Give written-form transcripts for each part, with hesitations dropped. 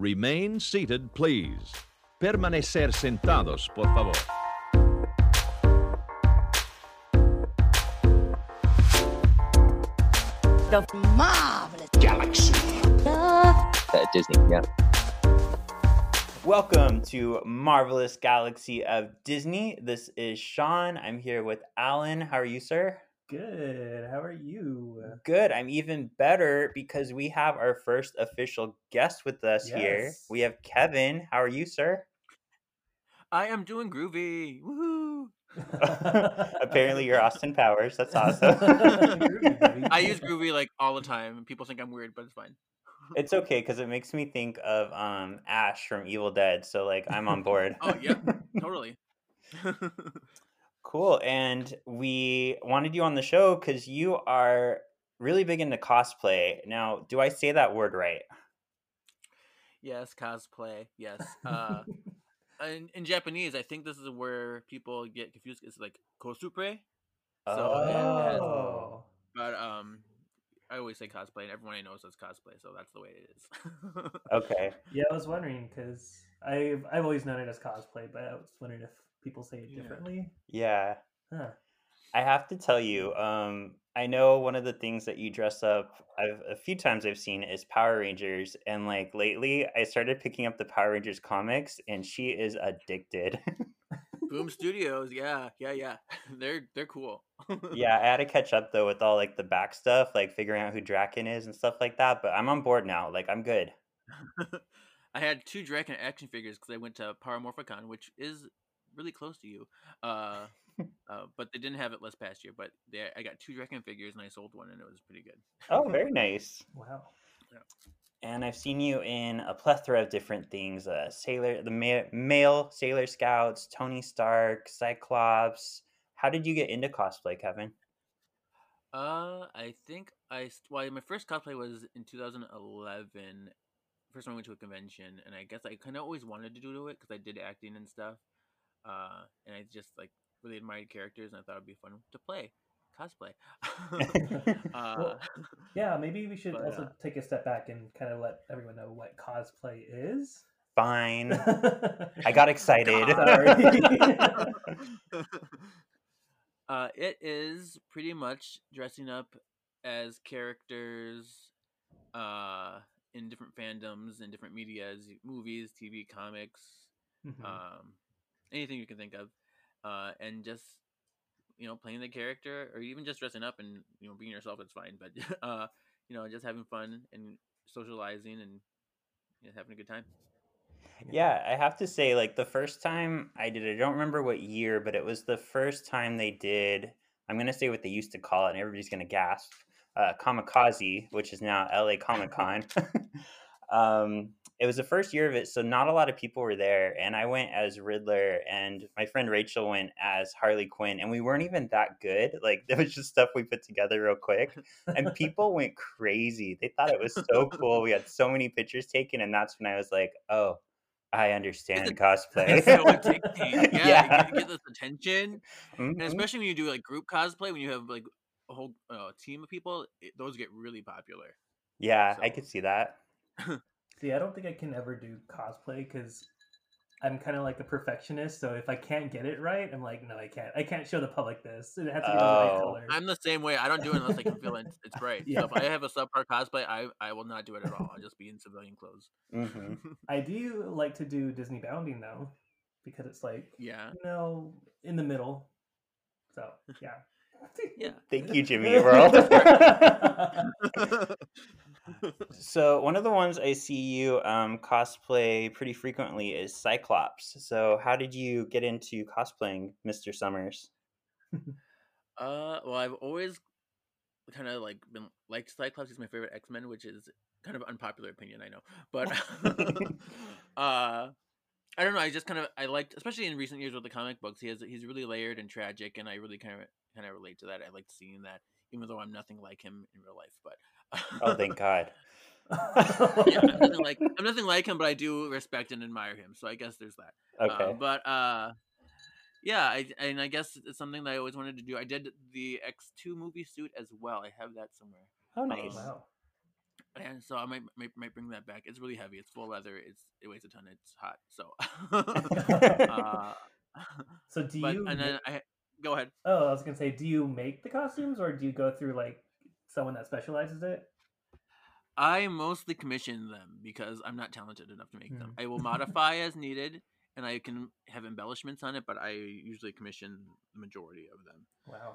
Remain seated, please. Permanecer sentados, por favor. The marvelous galaxy At Disney, yeah. Welcome to Marvelous Galaxy of Disney. This is Sean. I'm here with Alan. How are you, sir? Good. How are you? Good. I'm even better because we have our first official guest with us here. Yes. We have Kevin. How are you, sir? I am doing groovy. Woohoo! Apparently you're Austin Powers. That's awesome. Groovy, baby. I use groovy like all the time. People think I'm weird, but it's fine. It's okay because it makes me think of Ash from Evil Dead. So like I'm on board. Oh, yep, totally. Cool. And we wanted you on the show because you are really big into cosplay. Now, do I say that word right? Yes, cosplay. Yes. In Japanese, I think this is where people get confused. It's like cosplay. Oh. But I always say cosplay, and everyone I know says cosplay, so that's the way it is. Okay. Yeah, I was wondering because I've always known it as cosplay, but I was wondering if people say it Yeah. differently. Yeah. Huh. I have to tell you, I know one of the things that you dress up a few times I've seen is Power Rangers, and like lately I started picking up the Power Rangers comics, and she is addicted. Boom Studios, yeah. They're cool. Yeah, I had to catch up though with all like the back stuff, like figuring out who Draken is and stuff like that. But I'm on board now. Like I'm good. I had 2 Draken action figures because I went to Paramorphicon, which is really close to you. But they didn't have it last past year. But I got 2 Draken figures and I sold one, and it was pretty good. Oh, very nice. Wow. And I've seen you in a plethora of different things: male Sailor Scouts, Tony Stark, Cyclops. How did you get into cosplay, Kevin? I think my first cosplay was in 2011. First time I went to a convention, and I guess I kind of always wanted to do it because I did acting and stuff. And I just like really admired characters, and I thought it'd be fun to play cosplay. Well, yeah, maybe we should but, also take a step back and kind of let everyone know what cosplay is. Fine. I got excited. Sorry. It is pretty much dressing up as characters in different fandoms and different medias, movies, TV, comics, Mhm. anything you can think of, and just playing the character, or even just dressing up and being yourself. It's fine, but just having fun and socializing and having a good time. Yeah, I have to say, like the first time I did it, I don't remember what year, but it was the first time they did. I'm gonna say what they used to call it, and everybody's gonna gasp. Kamikaze, which is now LA Comic Con. It was the first year of it, so not a lot of people were there, and I went as Riddler, and my friend Rachel went as Harley Quinn, and we weren't even that good. Like it was just stuff we put together real quick, and people went crazy. They thought it was so cool. We had so many pictures taken, and that's when I was like, oh. I understand cosplay. It's so addicting. Yeah. You get this attention, and Mhm. especially when you do like group cosplay, when you have like a whole team of people, those get really popular. Yeah, I So- could see that. See, I don't think I can ever do cosplay because I'm kind of like a perfectionist. So if I can't get it right, I'm like, no, I can't. I can't show the public this. It has to be the right Oh. color. I'm the same way. I don't do it unless I can feel it's right. Yeah. So if I have a subpar cosplay, I will not do it at all. I'll just be in civilian clothes. Mhm. I do like to do Disney bounding though, because it's like Yeah. in the middle. So yeah. Yeah. Thank you, Jimmy World. So one of the ones I see you cosplay pretty frequently is Cyclops. So how did you get into cosplaying Mr. Summers? Well, I've always kind of like been liked Cyclops. He's my favorite X-Men, which is kind of unpopular opinion, I know, but I don't know. I liked, especially in recent years with the comic books. He's really layered and tragic, and I really kind of relate to that. I liked seeing that, even though I'm nothing like him in real life. But Oh, thank God. yeah, I'm nothing like him, but I do respect and admire him. So I guess there's that. Okay. Yeah, I guess it's something that I always wanted to do. I did the X2 movie suit as well. I have that somewhere. Oh, nice. Wow. And so I might bring that back. It's really heavy. It's full leather. It weighs a ton. It's hot. So, uh, So do but you and then go ahead. Oh, I was gonna say, do you make the costumes or do you go through like someone that specializes it? I mostly commission them because I'm not talented enough to make them. I will modify as needed, and I can have embellishments on it, but I usually commission the majority of them. Wow.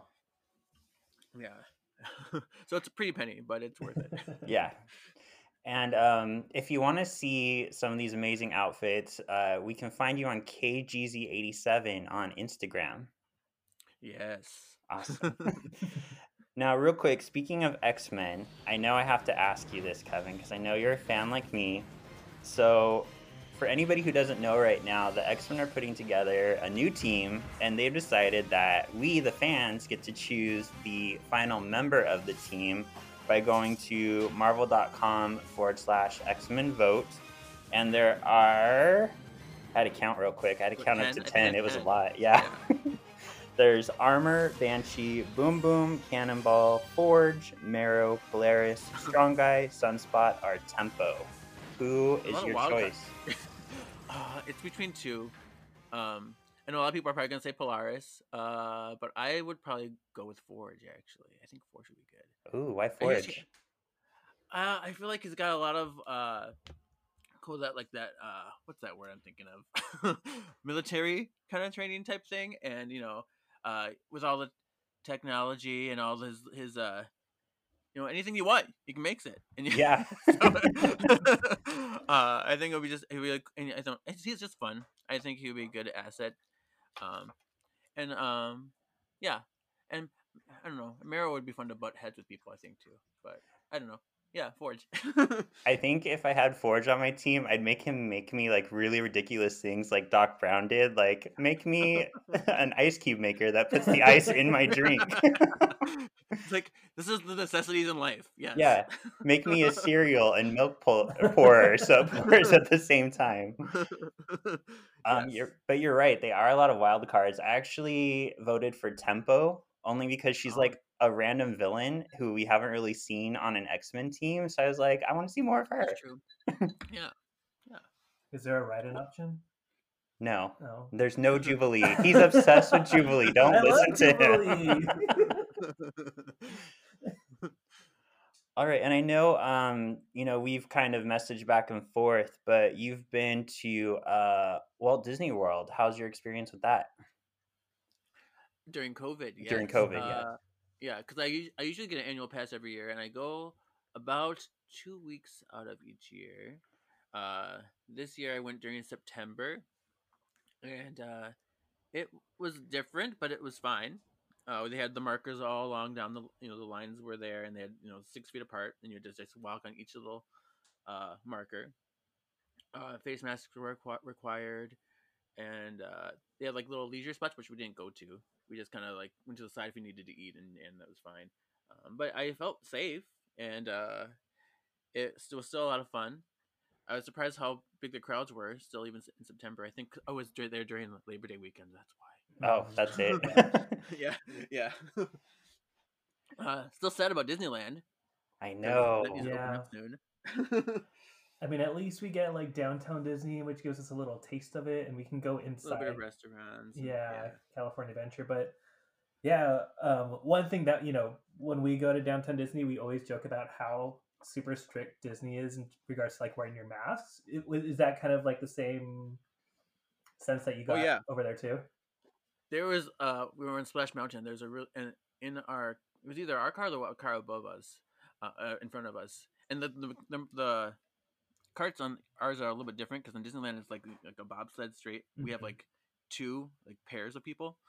Yeah. So it's a pretty penny, but it's worth it. Yeah. And if you want to see some of these amazing outfits, we can find you on KGZ87 on Instagram. Yes. Awesome. Now, real quick, speaking of X-Men, I know I have to ask you this, Kevin, because I know you're a fan like me. So, for anybody who doesn't know right now, the X-Men are putting together a new team, and they've decided that we, the fans, get to choose the final member of the team by going to marvel.com/X-Men vote. And there are... I had to count real quick. I had to count up to 10. It was a lot. Yeah. There's Armor, Banshee, Boom Boom, Cannonball, Forge, Marrow, Polaris, Strong Guy, Sunspot, or Tempo. Who is your choice? It's between two. I know a lot of people are probably going to say Polaris, but I would probably go with Forge, actually. I think Forge would be good. Ooh, why Forge? I feel like he's got a lot of what's that word I'm thinking of? Military kind of training type thing, and with all the technology and all his anything you want, he can make it. And yeah. I think he'll be like, and he's just fun. I think he'll be a good asset. Yeah, and I don't know. Marrow would be fun to butt heads with people, I think too. But I don't know. Yeah, Forge. I think if I had Forge on my team, I'd make him make me like really ridiculous things like Doc Brown did. Like make me an ice cube maker that puts the ice in my drink. It's like, this is the necessities in life. Yes. Yeah. Make me a cereal and milk pourer, so it pours at the same time. Yes. But you're right. They are a lot of wild cards. I actually voted for Tempo only because she's like a random villain who we haven't really seen on an X-Men team. So I was like, I want to see more of her. That's true. Yeah. Is there a write-in option? No. No. There's no Jubilee. He's obsessed with Jubilee. Don't listen to him. All right, and I know, we've kind of messaged back and forth, but you've been to Walt Disney World. How's your experience with that? During COVID, yes. During COVID, yeah. Yeah, because I usually get an annual pass every year, and I go about 2 weeks out of each year. This year I went during September, and it was different, but it was fine. They had the markers all along down the lines were there, and they had 6 feet apart, and you just walk on each little marker. Face masks were required, and they had like little leisure spots, which we didn't go to. We just kind of like went to the side if we needed to eat, and that was fine. But I felt safe, and it was still a lot of fun. I was surprised how big the crowds were, still even in September. I think I was there during Labor Day weekend. That's why. Oh, that's it. Yeah. Still sad about Disneyland. I know. That needs to open up soon. I mean, at least we get like downtown Disney, which gives us a little taste of it, and we can go inside. A little bit of restaurants. Yeah, California Adventure. But yeah, one thing that when we go to downtown Disney, we always joke about how super strict Disney is in regards to like wearing your masks. Is that kind of like the same sense that you got over there too? There was we were in Splash Mountain. There's a real in our, it was either our car or the car above us, in front of us, and the carts on ours are a little bit different because in Disneyland it's like a bobsled straight. Mm-hmm. We have like 2 like pairs of people,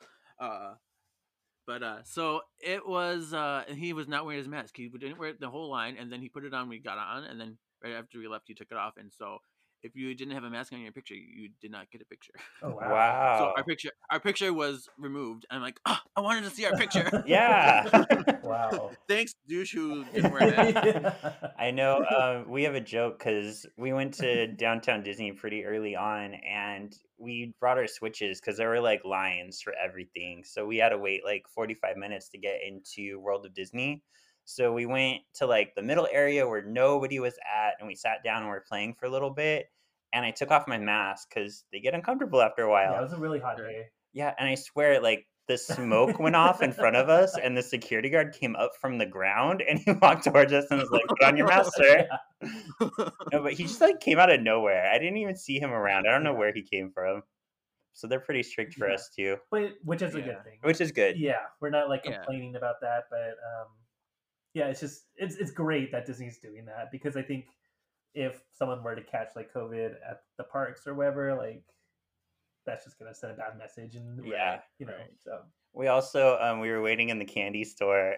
so it was he was not wearing his mask. He didn't wear it the whole line, and then he put it on when we got on, and then right after we left he took it off, and so if you didn't have a mask on your picture, you did not get a picture. Oh wow! So our picture was removed. I'm like, I wanted to see our picture. Yeah. Wow. Thanks, douche who didn't wear that. I know. We have a joke because we went to downtown Disney pretty early on, and we brought our Switches because there were like lines for everything. So we had to wait like 45 minutes to get into World of Disney. So we went to like the middle area where nobody was at, and we sat down and we were playing for a little bit. And I took off my mask because they get uncomfortable after a while. Yeah, it was a really hot Sure. day. Yeah, and I swear, like, the smoke went off in front of us, and the security guard came up from the ground, and he walked towards us and was like, "Put on your mask, sir." No, but he just like came out of nowhere. I didn't even see him around. I don't know Yeah. where he came from. So they're pretty strict for Yeah. us too, But which is a Yeah. good thing. which is good. Yeah, we're not like Yeah. complaining about that, but yeah, it's just it's great that Disney's doing that, because I think if someone were to catch like COVID at the parks or wherever, like that's just gonna send a bad message, and Yeah, you know, right. so We also we were waiting in the candy store,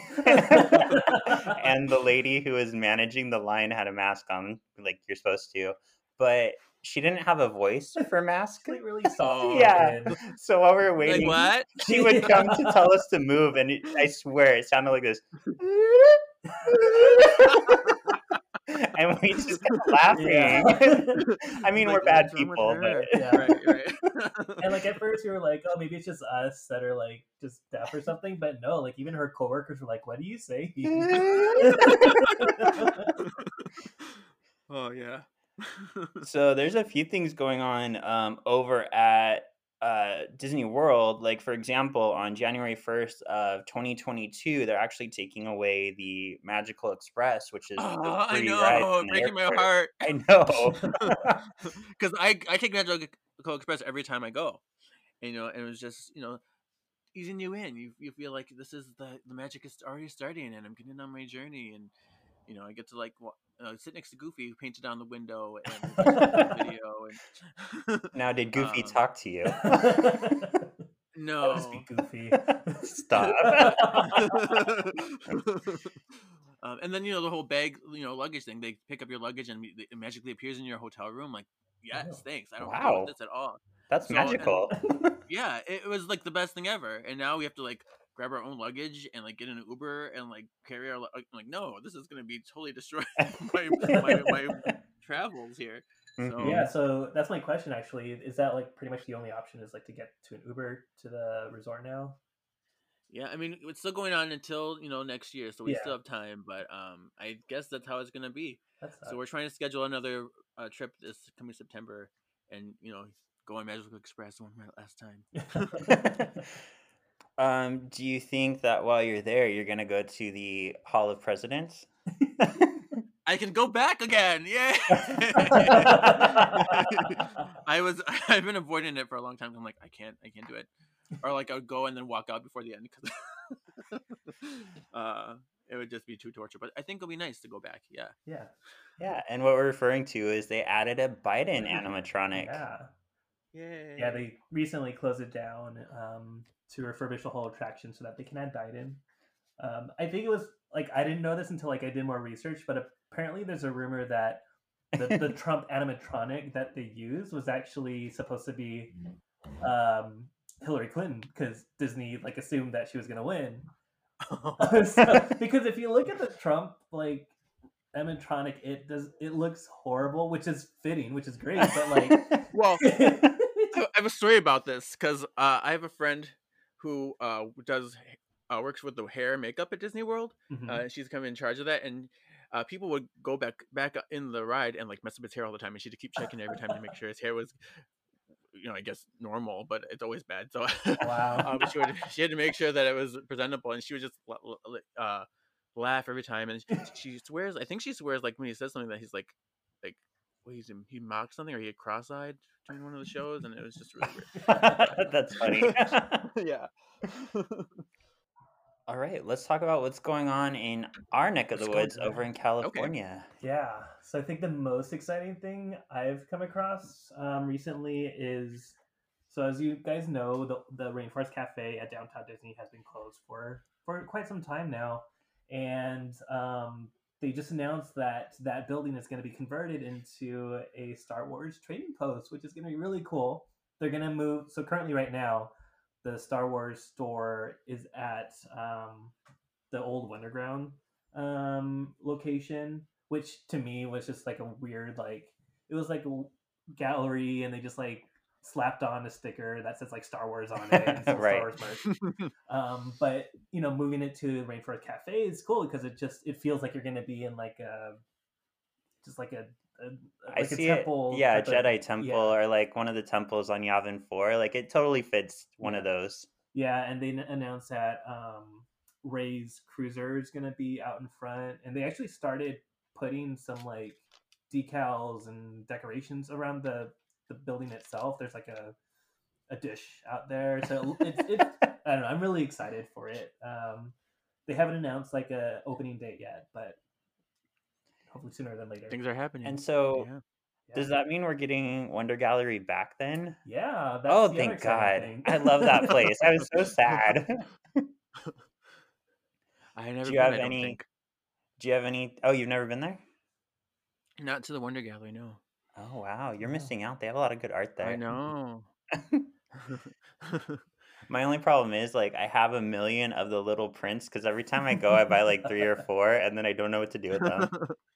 and the lady who was managing the line had a mask on, like you're supposed to, but she didn't have a voice for mask. it's like really soft. Oh. Yeah. spoken. So while we were Like waiting, what? she would come to tell us to move, and I swear it sounded like this. And we just kept laughing. Yeah. I mean, Like, we're bad what's wrong with people, her? but Yeah. Right. And like at first we were like, oh, maybe it's just us that are like just deaf or something, but no, like even her coworkers were like, what do you say? Oh yeah. So there's a few things going on over at Disney World. Like, for example, on January 1st of 2022, they're actually taking away the Magical Express, which is the Oh, I free ride know, from the breaking my airport. heart. I know. Because I take Magical Express every time I go, and and it was just easing you in. You feel like this is the magic is already starting, and I'm getting on my journey, and I get to like sit next to Goofy, who painted on the window, and the video. And Now, did Goofy Um, talk to you? That no, would just be goofy. Stop. And then the whole bag luggage thing. They pick up your luggage and it magically appears in your hotel room. Like, yes, Oh. thanks. I don't Wow. deal with this at all. That's So, and- magical. Yeah, it was like the best thing ever. And now we have to like grab our own luggage and like get in an Uber and like carry our like, no, this is gonna be totally destroying my travels here. So Mhm. Yeah, so that's my question actually. Is that like pretty much the only option, is like to get to an Uber to the resort now? yeah, I mean it's still going on until next year, so we Yeah. still have time. But I guess that's how it's gonna be. That's So we're trying to schedule another trip this coming September, and go on Magical Express one last time. Do you think that while you're there, you're gonna go to the Hall of Presidents? I can go back again. Yay! I've been avoiding it for a long time. I'm like, I can't do it. Or like I would go and then walk out before the end because it would just be too torture. But I think it'll be nice to go back. Yeah. Yeah. Yeah, and what we're referring to is they added a Biden animatronic. Yeah. Yay. Yeah, they recently closed it down to refurbish the whole attraction so that they can add Biden. I think it was like, I didn't know this until like I did more research, but apparently there's a rumor that the Trump animatronic that they used was actually supposed to be Hillary Clinton, because Disney like assumed that she was gonna win. So, because if you look at the Trump like animatronic, it looks horrible, which is fitting, which is great, but like Well, I have a story about this because I have a friend who does works with the hair and makeup at Disney World. Mhm. She's kind of in charge of that, and people would go back in the ride and like mess up his hair all the time, and she'd keep checking every time to make sure his hair was, I guess normal, but it's always bad. So Wow. but she had to make sure that it was presentable, and she would just laugh every time, and she swears. I think she swears like when he says something that he's like well, he mocked something or he had cross-eyed during one of the shows, and it was just really weird. That's funny. Yeah. All right, let's talk about what's going on in our neck of the Let's go woods there. over in California. Yeah, so I think the most exciting thing I've come across recently is, so as you guys know, the Rainforest Cafe at Downtown Disney has been closed for quite some time now, and they just announced that that building is going to be converted into a Star Wars trading post, which is going to be really cool. They're going to move, so currently right now, the Star Wars store is at the old Wonderground location, which to me was just like a weird, like, it was like a gallery, and they just like slapped on a sticker that says like Star Wars on it and some Right. Star Wars merch. But moving it to Rainforest Cafe is cool because it feels like you're going to be in like a I like a see it. temple. Yeah, type of- Jedi temple or like one of the temples on Yavin 4. Like it totally fits one of those. Yeah, and they announced that Rey's cruiser is going to be out in front, and they actually started putting some like decals and decorations around the building itself. There's like a dish out there, so it's I don't know. I'm really excited for it. They haven't announced like a opening date yet, but hopefully sooner than later. Things are happening. And so yeah. does that mean we're getting Wonder Gallery back then? Yeah. That's Oh, the thank other exciting God. thing. I love that place. I was so sad. I never Do been, you have I don't any? think. Do you have any? Oh, you've never been there? Not to the Wonder Gallery, no. Oh, wow. You're Yeah. missing out. They have a lot of good art there. I know. My only problem is like I have a million of the little prints because every time I go, I buy like 3 or 4, and then I don't know what to do with them.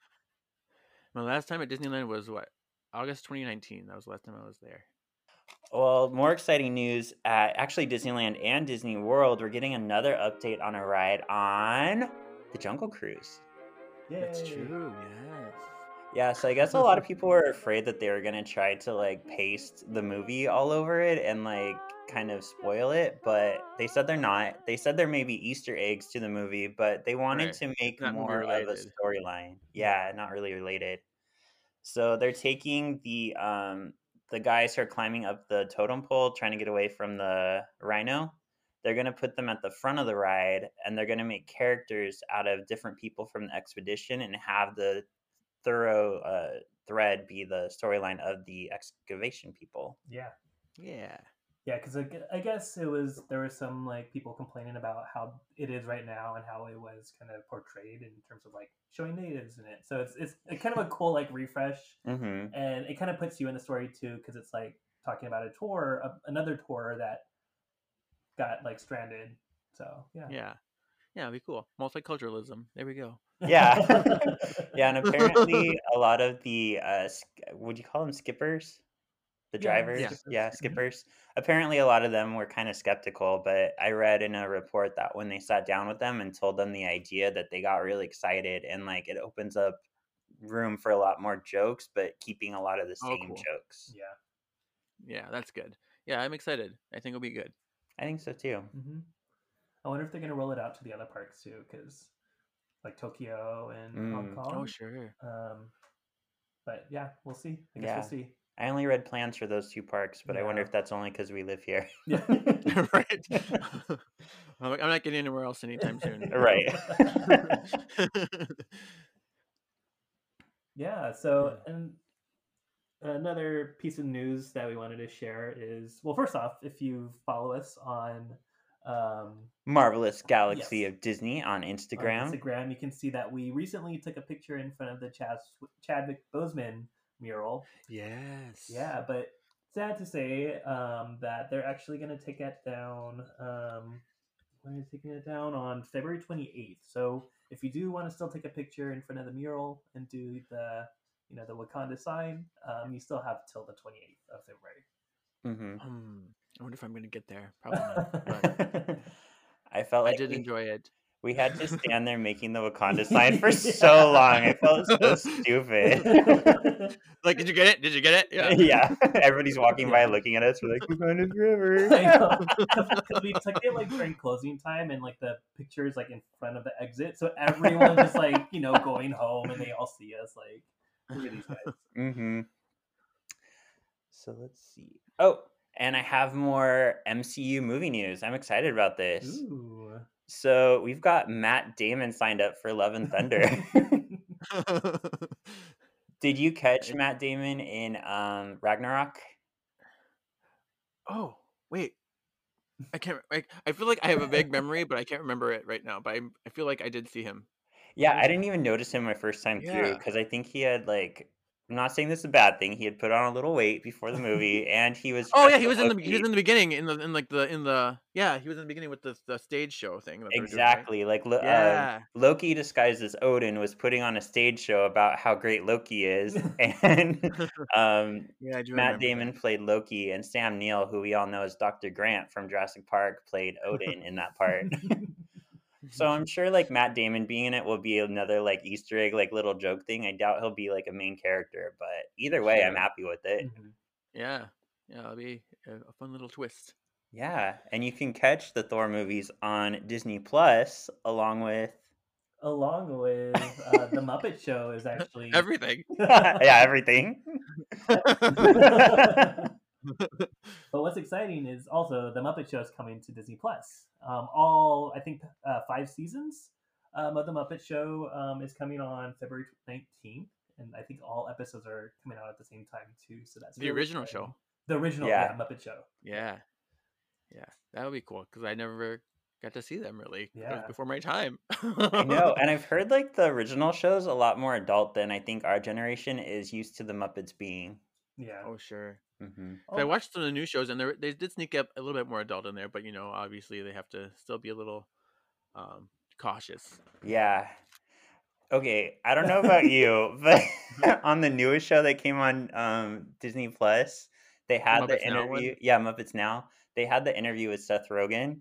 My last time at Disneyland was what? August 2019. That was the last time I was there. Well, more exciting news at actually Disneyland and Disney World. We're getting another update on a ride on the Jungle Cruise. That's Yay. true. Yes. Yeah, so I guess a lot of people were afraid that they were gonna try to like paste the movie all over it and like kind of spoil it, but they said they're not. They said there may be Easter eggs to the movie, but they wanted Right. to make Not movie more of a related. storyline. Yeah, not really related. So they're taking the guys who are climbing up the totem pole trying to get away from the rhino. They're going to put them at the front of the ride, and they're going to make characters out of different people from the expedition and have the thorough thread be the storyline of the excavation people. Yeah. Yeah. Yeah, because I guess there was some like people complaining about how it is right now and how it was kind of portrayed in terms of like showing natives in it. So it's kind of a cool like refresh, Mm-hmm. and it kind of puts you in the story too because it's like talking about another tour that got like stranded. So yeah, Yeah. Yeah, it'd be cool. Multiculturalism. There we go. Yeah. Yeah, and apparently a lot of the would you call them skippers? The Yeah, drivers? Yeah. skippers. Yeah, Mhm. skippers. Apparently a lot of them were kind of skeptical, but I read in a report that when they sat down with them and told them the idea that they got really excited and like it opens up room for a lot more jokes, but keeping a lot of the Oh, same cool. jokes. Yeah. Yeah, that's good. Yeah, I'm excited. I think it'll be good. I think so too. Hmm. I wonder if they're gonna roll it out to the other parks too, because like Tokyo and Hong Kong. Oh, sure. But yeah, we'll see. I guess Yeah. we'll see. I only read plans for those 2 parks, but I wonder Yeah. if that's only because we live here. Yeah. Right. I'm not getting anywhere else anytime soon. Right. Yeah. So, and another piece of news that we wanted to share is, well, first off, if you follow us on Marvelous Galaxy Yes. of Disney on on Instagram. Instagram, you can see that we recently took a picture in front of the Chadwick Boseman mural. Yes. Yeah, but sad to say that they're actually going to take it down. When are they taking it down? On February 28th. So if you do want to still take a picture in front of the mural and do the the Wakanda sign, you still have till the 28th of February. Mm-hmm. I wonder if I'm going to get there. Probably not. But I felt I like did enjoy it. we had to stand there making the Wakanda sign for so long. I felt so stupid. Like, did you get it? Did you get it? Yeah. Yeah, everybody's walking by looking at us. We're like, Wakanda's forever. I know. 'Cause we took it like during closing time, and like the pictures like in front of the exit, so everyone just like going home, and they all see us like, look at these guys. Mm-hmm. So let's see. Oh, and I have more MCU movie news. I'm excited about this. Ooh. So we've got Matt Damon signed up for Love and Thunder. Did you catch Matt Damon in Ragnarok? Oh, wait. I can't. I feel like I have a vague memory, but I can't remember it right now. But I feel like I did see him. Yeah, I didn't even notice him my first time through Yeah. because I think he had like I'm not saying this is a bad thing. He had put on a little weight before the movie, and he was. Oh yeah, dressed he was as in the Loki. beginning in the yeah, he was in the beginning with the stage show thing that they were doing, right? Exactly. Like Yeah. Loki disguised as Odin was putting on a stage show about how great Loki is, and Yeah, I do Matt remember Damon that. played Loki, and Sam Neill, who we all know as Dr. Grant from Jurassic Park, played Odin in that part. So I'm sure like Matt Damon being in it will be another like Easter egg, like little joke thing. I doubt he'll be like a main character, but either way, I'm Sure. happy with it. Mhm. Yeah. Yeah, it'll be a fun little twist. Yeah, and you can catch the Thor movies on Disney Plus along with Along with the Muppet Show is actually Everything. yeah, everything. But what's exciting is also the Muppet Show is coming to Disney Plus. All I think 5 seasons of the Muppet Show is coming on February 19th, and I think all episodes are coming out at the same time too. So that's The really original exciting. show. The original, Yeah. Muppet Show. Yeah. Yeah. That would be cool because I never got to see them really. It was Yeah. before my time. I know, and I've heard like the original show's a lot more adult than I think our generation is used to the Muppets being. Yeah. Oh sure. Hmm 'Cause I watched some of the new shows and they did sneak up a little bit more adult in there, but obviously they have to still be a little cautious. Yeah. Okay, I don't know about you, but on the newest show that came on Disney Plus, they had the Muppets Now one? interview. Yeah, Muppets Now. They had the interview with Seth Rogen.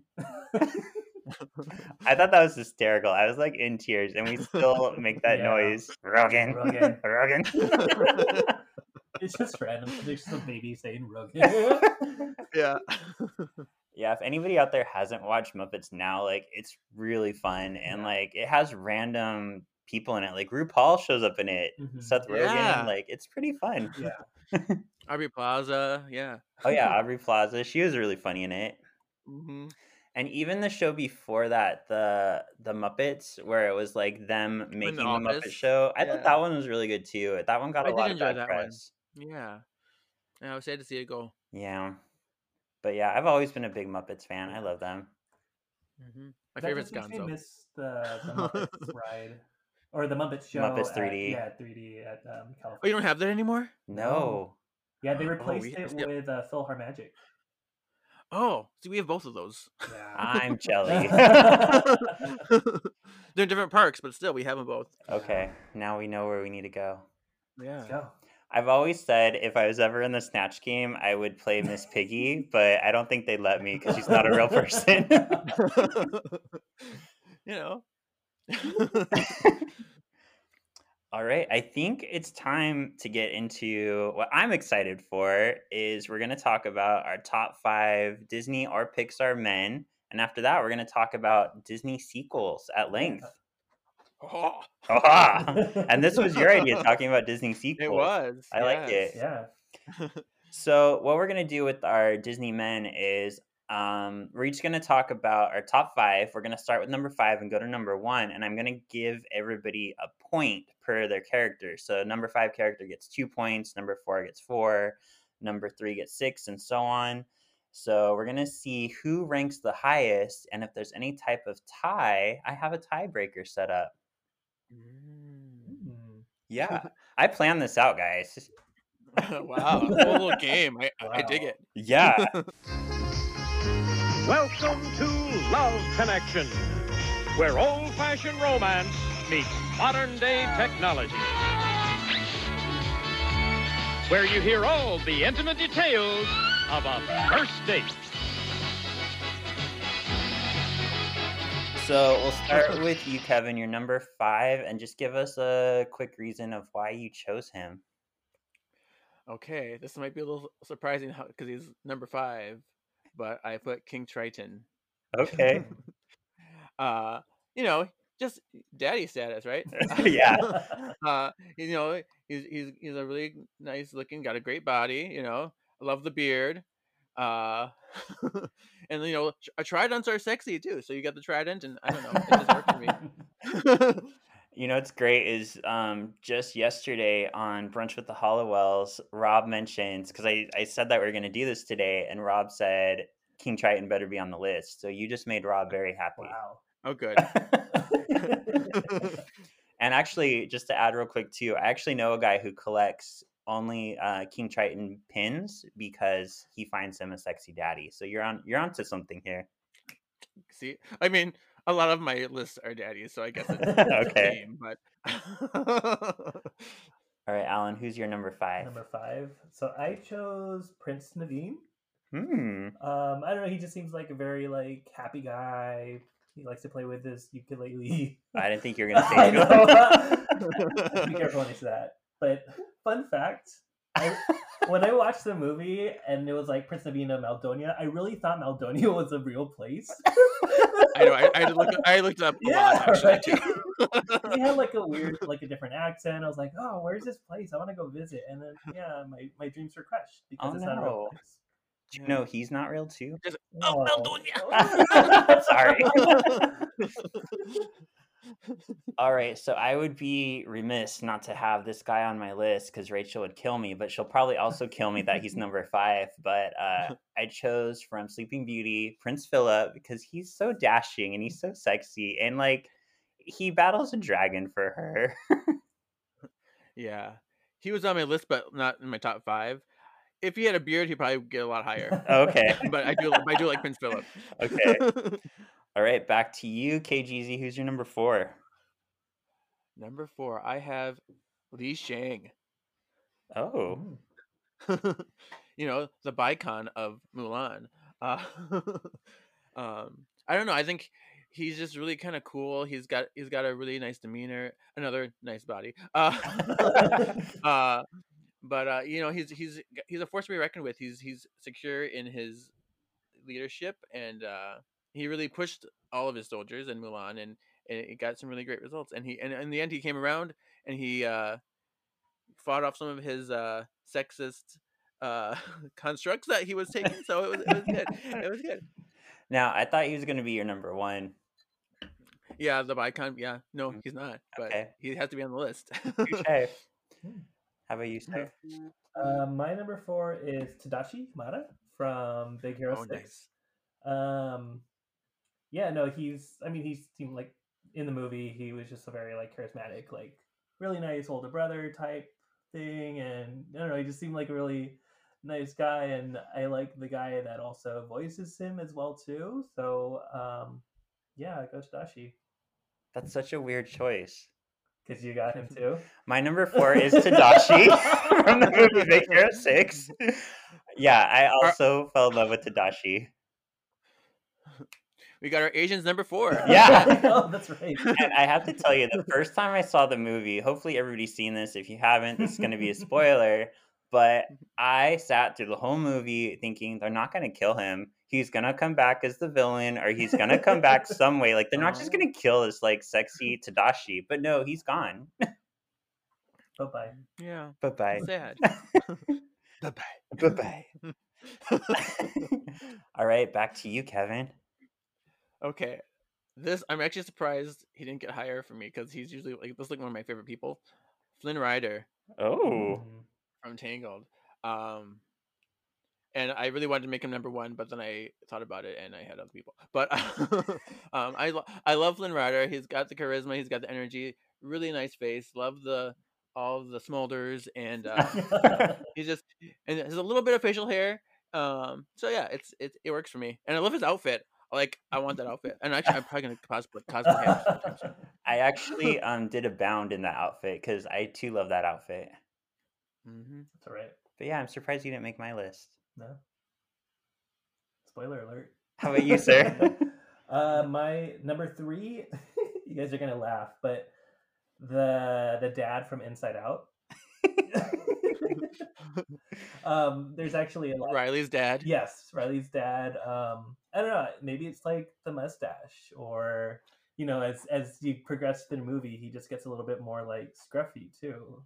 I thought that was hysterical. I was like in tears, and we still make that Yeah. noise. Rogan. Rogan. Rogan. It's just random. There's just a baby saying Rogan. Yeah. Yeah, if anybody out there hasn't watched Muppets Now, like it's really fun, and Yeah. like it has random people in it. Like RuPaul shows up in it. Mhm. Seth Rogen. Yeah. Like it's pretty fun. Yeah. Aubrey Plaza, yeah. Oh yeah, Aubrey Plaza. She was really funny in it. Hmm And even the show before that, the Muppets, where it was like them In making the the Muppet Office. Show, I thought Yeah. that one was really good too. That one got I a did lot of enjoy bad that one. press. Yeah. And I was sad to see it go. Yeah, but yeah, I've always been a big Muppets fan. I Yeah. love them. My That favorite's just makes me Gonzo. miss the Muppets ride or the Muppets show. Muppets at- 3D. yeah, 3D at California. Oh, you don't have that anymore? No. Yeah, they Oh, replaced we- it yeah. with PhilharMagic. Oh, see, we have both of those. Yeah. I'm jelly. They're different parks, but still, we have them both. Okay, now we know where we need to go. Yeah. Let's go. I've always said if I was ever in the Snatch game, I would play Miss Piggy, but I don't think they'd let me because she's not a real person. you know. All right, I think it's time to get into what I'm excited for is we're going to talk about our top 5 Disney or Pixar men, and after that we're going to talk about Disney sequels at length. Oh, Aha! And this was your idea talking about Disney sequels. it was. I like it. Yeah. So what we're gonna do with our Disney men is we're each gonna talk about our top 5. We're gonna start with number 5 and go to number 1, and I'm gonna give everybody a point per their character. So number 5 character gets 2 points, number 4 gets 4, number 3 gets 6, and so on. So we're gonna see who ranks the highest, and if there's any type of tie, I have a tiebreaker set up. Mm. Yeah, I planned this out, guys. Wow, cool little game. I dig Wow. it. Yeah. Welcome to Love Connection, where old-fashioned romance meets modern-day technology. Where you hear all the intimate details of a first date. So we'll start with you, Kevin. You're number 5, and just give us a quick reason of why you chose him. Okay, this might be a little surprising because he's number 5, but I put King Triton. Okay. Just daddy status, right? Yeah. He's a really nice looking, got a great body. I love the beard. And a tridents are sexy too. So you got the trident, and I don't know, it just worked for me. You know what's great is just yesterday on Brunch with the Hollowells, Rob mentions, because I said that we were going to do this today, and Rob said King Triton better be on the list. So you just made Rob very happy. Wow. Oh, good. And actually, just to add real quick too, I actually know a guy who collects only King Triton pins because he finds him a sexy daddy. So you're onto something here. See, I mean, a lot of my lists are daddies, so I guess it's Okay. game, but All right, Alan, who's your number 5? Number 5. So I chose Prince Naveen. Hmm. I don't know. He just seems like a very like happy guy. He likes to play with his ukulele. I didn't think you were gonna say I that. know. Be careful when I say that. But fun fact, when I watched the movie and it was like Prince Naveen of Maldonia, I really thought Maldonia was a real place. I know. I looked it up a lot actually right? too. He had like a weird, like a different accent. I was like, oh, where's this place? I want to go visit. And then, yeah, my dreams were crushed because it's not a real no. place. Do you know he's not real too? Oh, Maldonia. Sorry. All right, so I would be remiss not to have this guy on my list because Rachel would kill me, but she'll probably also kill me that he's number 5. But I chose from Sleeping Beauty Prince Philip because he's so dashing and he's so sexy and like he battles a dragon for her. Yeah, he was on my list, but not in my top 5. If he had a beard, he'd probably get a lot higher. Okay. But I do like Prince Philip. Okay. All right, back to you, KGZ. Who's your number 4? Number 4, I have Li Shang. Oh. You know, the Baikon of Mulan. I don't know. I think he's just really kind of cool. He's got a really nice demeanor, another nice body. But you know, he's a force to be reckoned with. He's secure in his leadership, and he really pushed all of his soldiers in Mulan, and it got some really great results. And in the end, he came around and he fought off some of his sexist constructs that he was taking. So it was good. It was good. Now, I thought he was going to be your number 1. Yeah, the Baikon. Yeah, no, he's not. But Okay. he has to be on the list. Touché. How about you, sir? My number 4 is Tadashi Mara from Big Hero 6. Nice. Yeah, no, he seemed like in the movie he was just a very like charismatic, like really nice older brother type thing, and I don't know, he just seemed like a really nice guy, and I like the guy that also voices him as well too. So yeah, go Tadashi. That's such a weird choice. Because you got him too. My number 4 is Tadashi from the movie Big Hero 6. Yeah, I also fell in love with Tadashi. We got our Asians number 4. Yeah. Oh, that's right. And I have to tell you, the first time I saw the movie, hopefully everybody's seen this. If you haven't, this is going to be a spoiler. But I sat through the whole movie thinking they're not going to kill him. He's going to come back as the villain, or he's going to come back some way. Like, they're not just going to kill this, like, sexy Tadashi. But no, he's gone. Bye-bye. Yeah. Bye-bye. Sad. Bye-bye. Bye-bye. All right, back to you, Kevin. Okay. I'm actually surprised he didn't get higher for me because he's usually like this is like one of my favorite people. Flynn Rider Oh. from Tangled. And I really wanted to make him number 1, but then I thought about it and I had other people. But I love Flynn Rider. He's got the charisma, he's got the energy, really nice face. Love all the smolders, and he's has a little bit of facial hair. So yeah, it works for me. And I love his outfit. Like, I want that outfit. And actually, I'm probably going to cosplay him sometime soon. I actually did a bound in that outfit because I too love that outfit. Mm-hmm. That's all right. But yeah, I'm surprised you didn't make my list. No. Spoiler alert. How about you, sir? My number 3, you guys are gonna laugh, but the dad from Inside Out. There's actually a lot. Riley's dad. Yes, Riley's dad. I don't know. Maybe it's like the mustache, or you know, as you progress through the movie, he just gets a little bit more like scruffy too.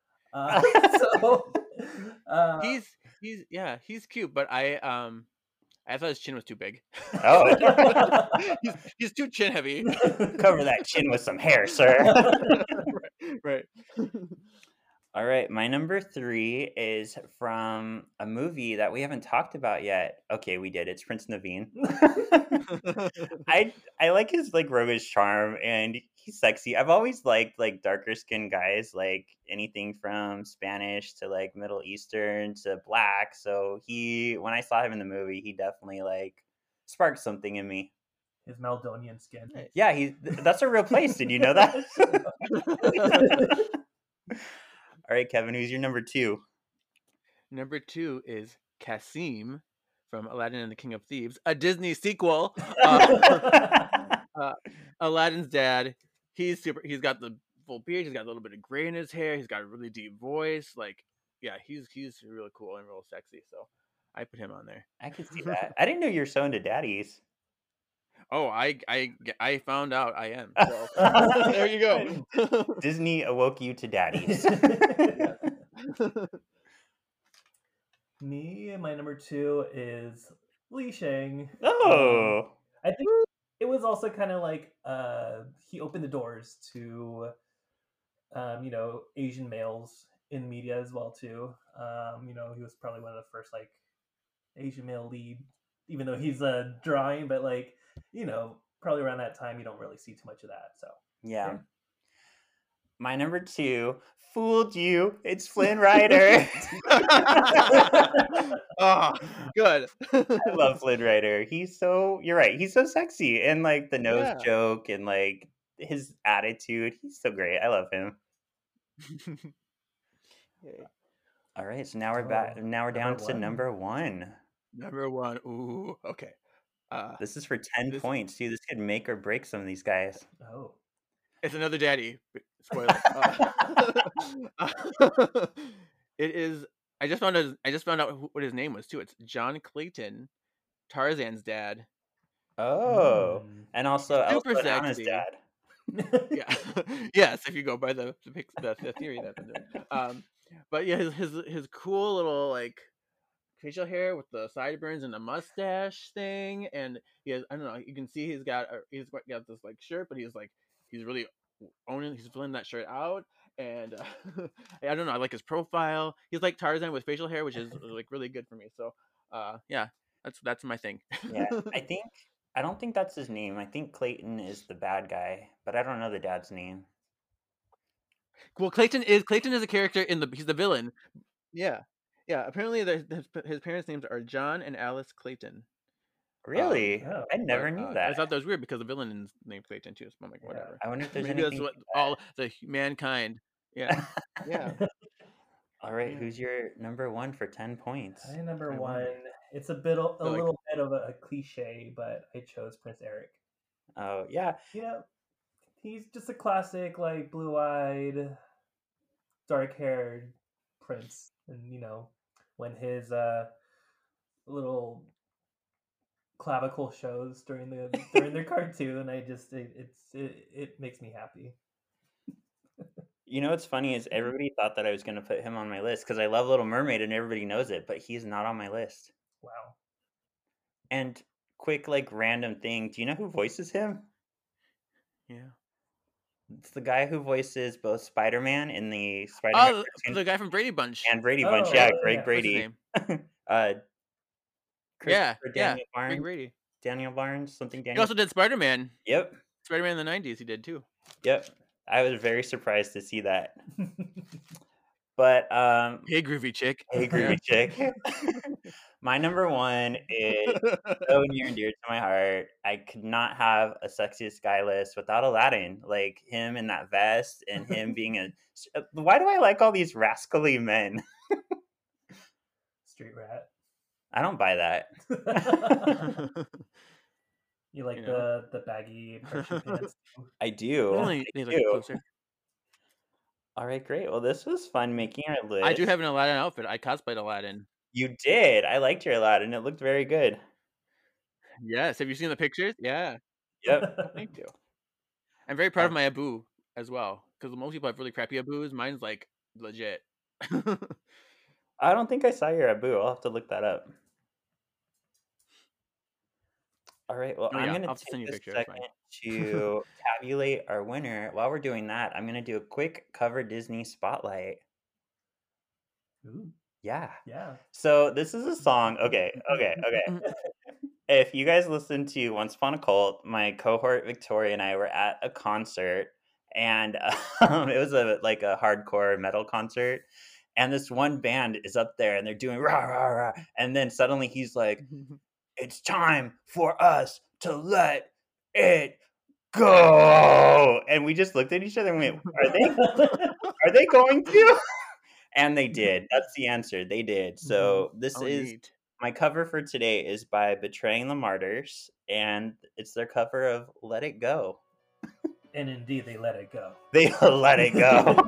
So he's cute, but I thought his chin was too big. Oh. he's too chin heavy. Cover that chin with some hair, sir. Right. All right, my number 3 is from a movie that we haven't talked about yet. Okay, we did. It's Prince Naveen. I like his like roguish charm, and he's sexy. I've always liked like darker skinned guys, like anything from Spanish to like Middle Eastern to black. So when I saw him in the movie, he definitely like sparked something in me. His Maldonian skin. Yeah, that's a real place. Did you know that? All right, Kevin, who's your number 2? Number 2 is Kasim from Aladdin and the King of Thieves, a Disney sequel. Aladdin's dad. He's got the full beard. He's got a little bit of gray in his hair. He's got a really deep voice. Like, yeah, he's really cool and real sexy. So I put him on there. I can see that. I didn't know you were so into daddies. Oh, I found out I am. So there you go. Disney awoke you to daddies. Me, my number 2 is Li Shang. Oh. I think it was also kind of like he opened the doors to Asian males in media as well too. He was probably one of the first like Asian male lead, even though he's a drawing, but like probably around that time you don't really see too much of that. So yeah. My number 2 fooled you. It's Flynn Rider. Oh, good. I love Flynn Rider. You're right. He's so sexy, and like the nose joke and like his attitude. He's so great. I love him. All right, so now we're back. Now we're down to number 1. Number 1. Ooh, okay. This is for 10 points. See, this could make or break some of these guys. Oh, it's another daddy. Spoiler. It is. I just found out what his name was too. It's John Clayton, Tarzan's dad. Oh, and also Super Elsa Anna's sexy. dad. Yeah. Yes, if you go by the theory that. But yeah, his cool little like facial hair with the sideburns and the mustache thing, and he has, I don't know, you can see he's got this like shirt, but he's really he's filling that shirt out, and I don't know, I like his profile. He's like Tarzan with facial hair, which is like really good for me. So yeah, that's my thing. Yeah, I don't think that's his name. I think Clayton is the bad guy, but I don't know the dad's name. Well, Clayton is a character he's the villain. Yeah. Apparently, his parents' names are John and Alice Clayton. Really? I never knew that. I thought that was weird because the villain is named Clayton too. So I'm like, whatever. I wonder if there's maybe anything. That's what all the mankind. Yeah. All right, who's your number 1 for 10 points? My number 1. It's a little bit of a cliche, but I chose Prince Eric. Oh yeah. He's just a classic, like blue-eyed, dark-haired prince, and when his little clavicle shows during their cartoon, it makes me happy. What's funny is everybody thought that I was going to put him on my list because I love Little Mermaid and everybody knows it, but he's not on my list. Wow. And quick, like random thing, do you know who voices him? Yeah. It's the guy who voices both Spider-Man in the Spider-Man. Oh, the guy from Brady Bunch. And Brady Bunch, yeah, Greg Brady. What's his name? Daniel Barnes. Greg Brady. Daniel Barnes, something Daniel. He also did Spider-Man. Yep. Spider-Man in the 90s, he did too. Yep. I was very surprised to see that. But hey, groovy chick. Hey, groovy chick. My number 1 is so near and dear to my heart. I could not have a sexiest guy list without Aladdin. Like him in that vest and him being why do I like all these rascally men? Street rat. I don't buy that. You like the baggy parachute pants? I do. Really, they look closer. All right, great. Well, this was fun making our list. I do have an Aladdin outfit. I cosplayed Aladdin. You did. I liked your Aladdin. It looked very good. Yes. Have you seen the pictures? Yeah. Yep. Thank you. I'm very proud of my Abu as well, because most people have really crappy Abus. Mine's like legit. I don't think I saw your Abu. I'll have to look that up. All right. Well, I'm going to take a second to tabulate our winner. While we're doing that, I'm going to do a quick Cover Disney spotlight. Ooh, Yeah. yeah. So this is a song. Okay. If you guys listen to Once Upon a Cult, my cohort Victoria and I were at a concert, and it was a hardcore metal concert, and this one band is up there and they're doing rah rah rah, and then suddenly he's like, "It's time for us to let it go," and we just looked at each other and went, "Are they going to?" And they did. That's the answer. They did. So this Oh, is neat. my cover for today is by Betraying the Martyrs, and it's their cover of Let It Go. And indeed, they let it go. They let it go.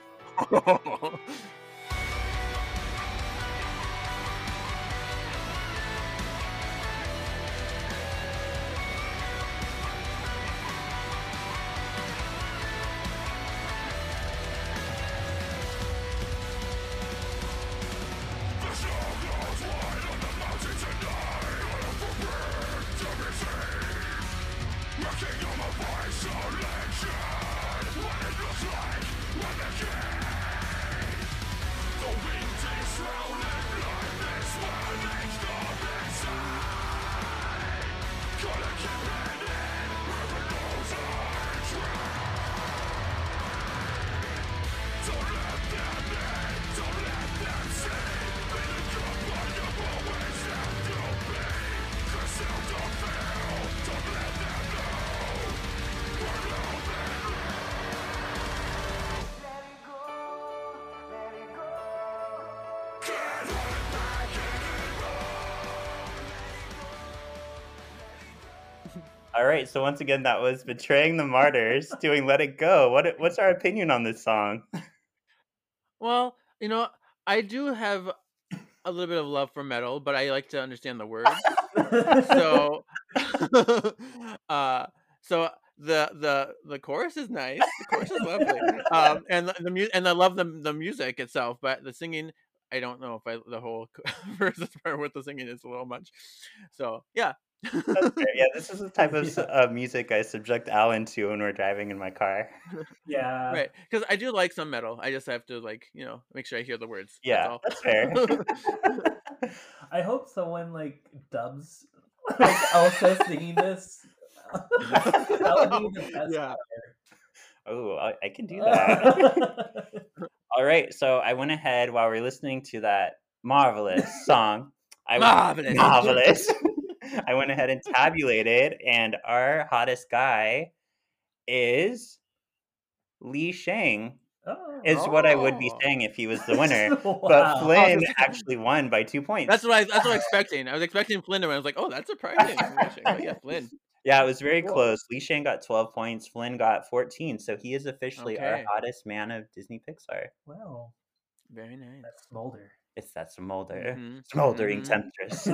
All right, so once again, that was Betraying the Martyrs doing Let It Go. What's our opinion on this song? Well, I do have a little bit of love for metal, but I like to understand the words. So, so the chorus is nice. The chorus is lovely. And and I love the music itself, but the singing, I don't know if the whole versus part with the singing is a little much. So yeah. That's fair. Yeah, this is the type of music I subject Alan to when we're driving in my car. Yeah. Right, because I do like some metal. I just have to make sure I hear the words. Yeah, That's fair. I hope someone dubs Elsa singing this. That would be the best. Yeah. Oh, I can do that. All right, so I went ahead while we were listening to that marvelous song. Marvelous. I went ahead and tabulated, and our hottest guy is Li Shang. Is what I would be saying if he was the winner. Wow. But Flynn actually won by 2 points. That's what I was expecting. I was expecting Flynn to win. I was like, oh, that's surprising. But yeah, Flynn. Yeah, it was very close. Li Shang got 12 points. Flynn got 14. So he is officially our Okay. hottest man of Disney Pixar. Wow. Very nice. That's Smolder. It's that smolder. Mhm. Smoldering Mhm. temptress.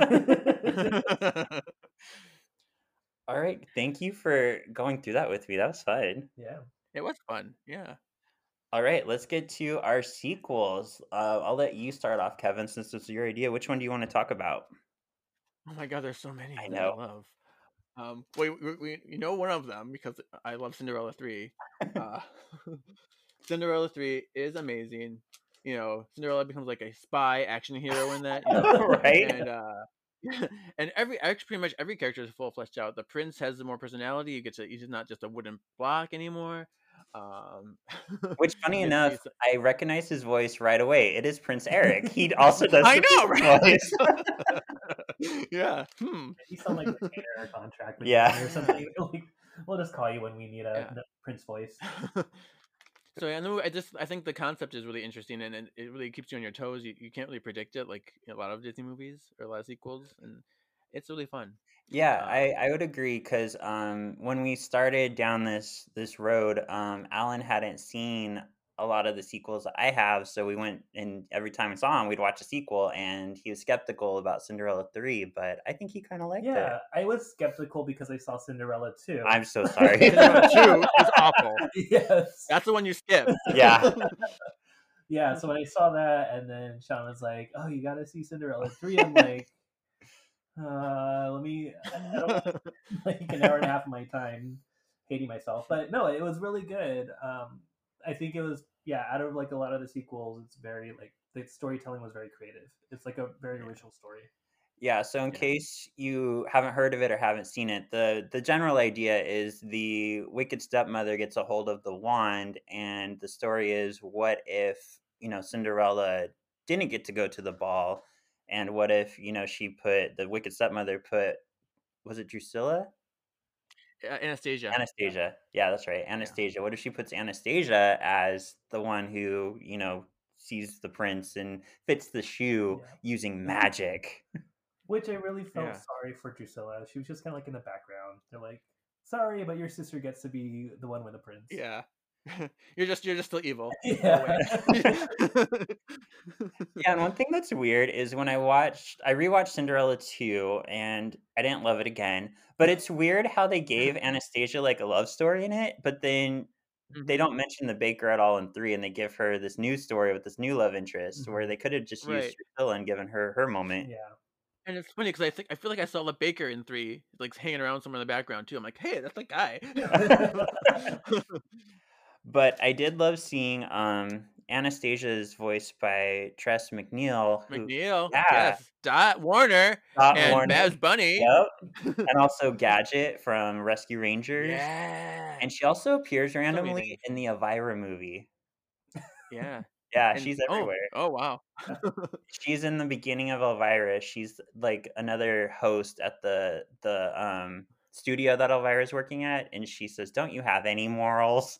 All right. Thank you for going through that with me. That was fun. Yeah. It was fun. Yeah. All right. Let's get to our sequels. I'll let you start off, Kevin, since it's your idea. Which one do you want to talk about? Oh my God, there's so many I that know. I love. We know one of them because I love Cinderella 3. Cinderella 3 is amazing. Cinderella becomes like a spy action hero in that. Right? And pretty much every character is full fleshed out. The prince has more personality. He's not just a wooden block anymore. Which, funny you get to enough, see some- I recognize his voice right away. It is Prince Eric. He also does I the know, Prince right? voice. Yeah. You sound like we're in our contract with Yeah. Disney or something. We'll just call you when we need a Prince voice. So yeah, no, I think the concept is really interesting, and it really keeps you on your toes. You can't really predict it like a lot of Disney movies or a lot of sequels, and it's really fun. Yeah, I would agree because when we started down this road, Alan hadn't seen a lot of the sequels that I have, so we went, and every time we saw him, we'd watch a sequel, and he was skeptical about Cinderella 3, but I think he kind of liked it. Yeah, I was skeptical because I saw Cinderella 2. I'm so sorry. Cinderella 2 is awful. Yes. That's the one you skip. Yeah. Yeah, so when I saw that, and then Sean was like, "Oh, you gotta see Cinderella 3," I'm like, I don't like an hour and a half of my time hating myself. But no, it was really good. I think it was, out of like a lot of the sequels, it's very like the storytelling was very creative. It's like a very original story. Yeah, so in case you haven't heard of it or haven't seen it, the general idea is the wicked stepmother gets a hold of the wand, and the story is, what if, Cinderella didn't get to go to the ball, and what if, the wicked stepmother put, was it Drusilla? Anastasia. Anastasia. Yeah, that's right. Anastasia. What if she puts Anastasia as the one who, sees the prince and fits the shoe using magic? Which I really felt sorry for Drusilla. She was just kind of like in the background. They're like, sorry, but your sister gets to be the one with the prince. Yeah. You're just still evil. Yeah. Yeah, and one thing that's weird is when I rewatched Cinderella 2, and I didn't love it again, but it's weird how they gave Anastasia like a love story in it, but then they don't mention the baker at all in 3, and they give her this new story with this new love interest where they could have just used Drusilla and given her moment. Yeah. And it's funny because I feel like I saw the baker in 3, like hanging around somewhere in the background too. I'm like, hey, that's that guy. But I did love seeing Anastasia's voiced by Tress MacNeille. Yes. Dot Warner and Babs Bunny. Yep. And also Gadget from Rescue Rangers. Yeah. And she also appears randomly in the Elvira movie. Yeah. Yeah, she's everywhere. Oh wow. She's in the beginning of Elvira. She's like another host at the studio that Elvira's working at, and she says, "Don't you have any morals?"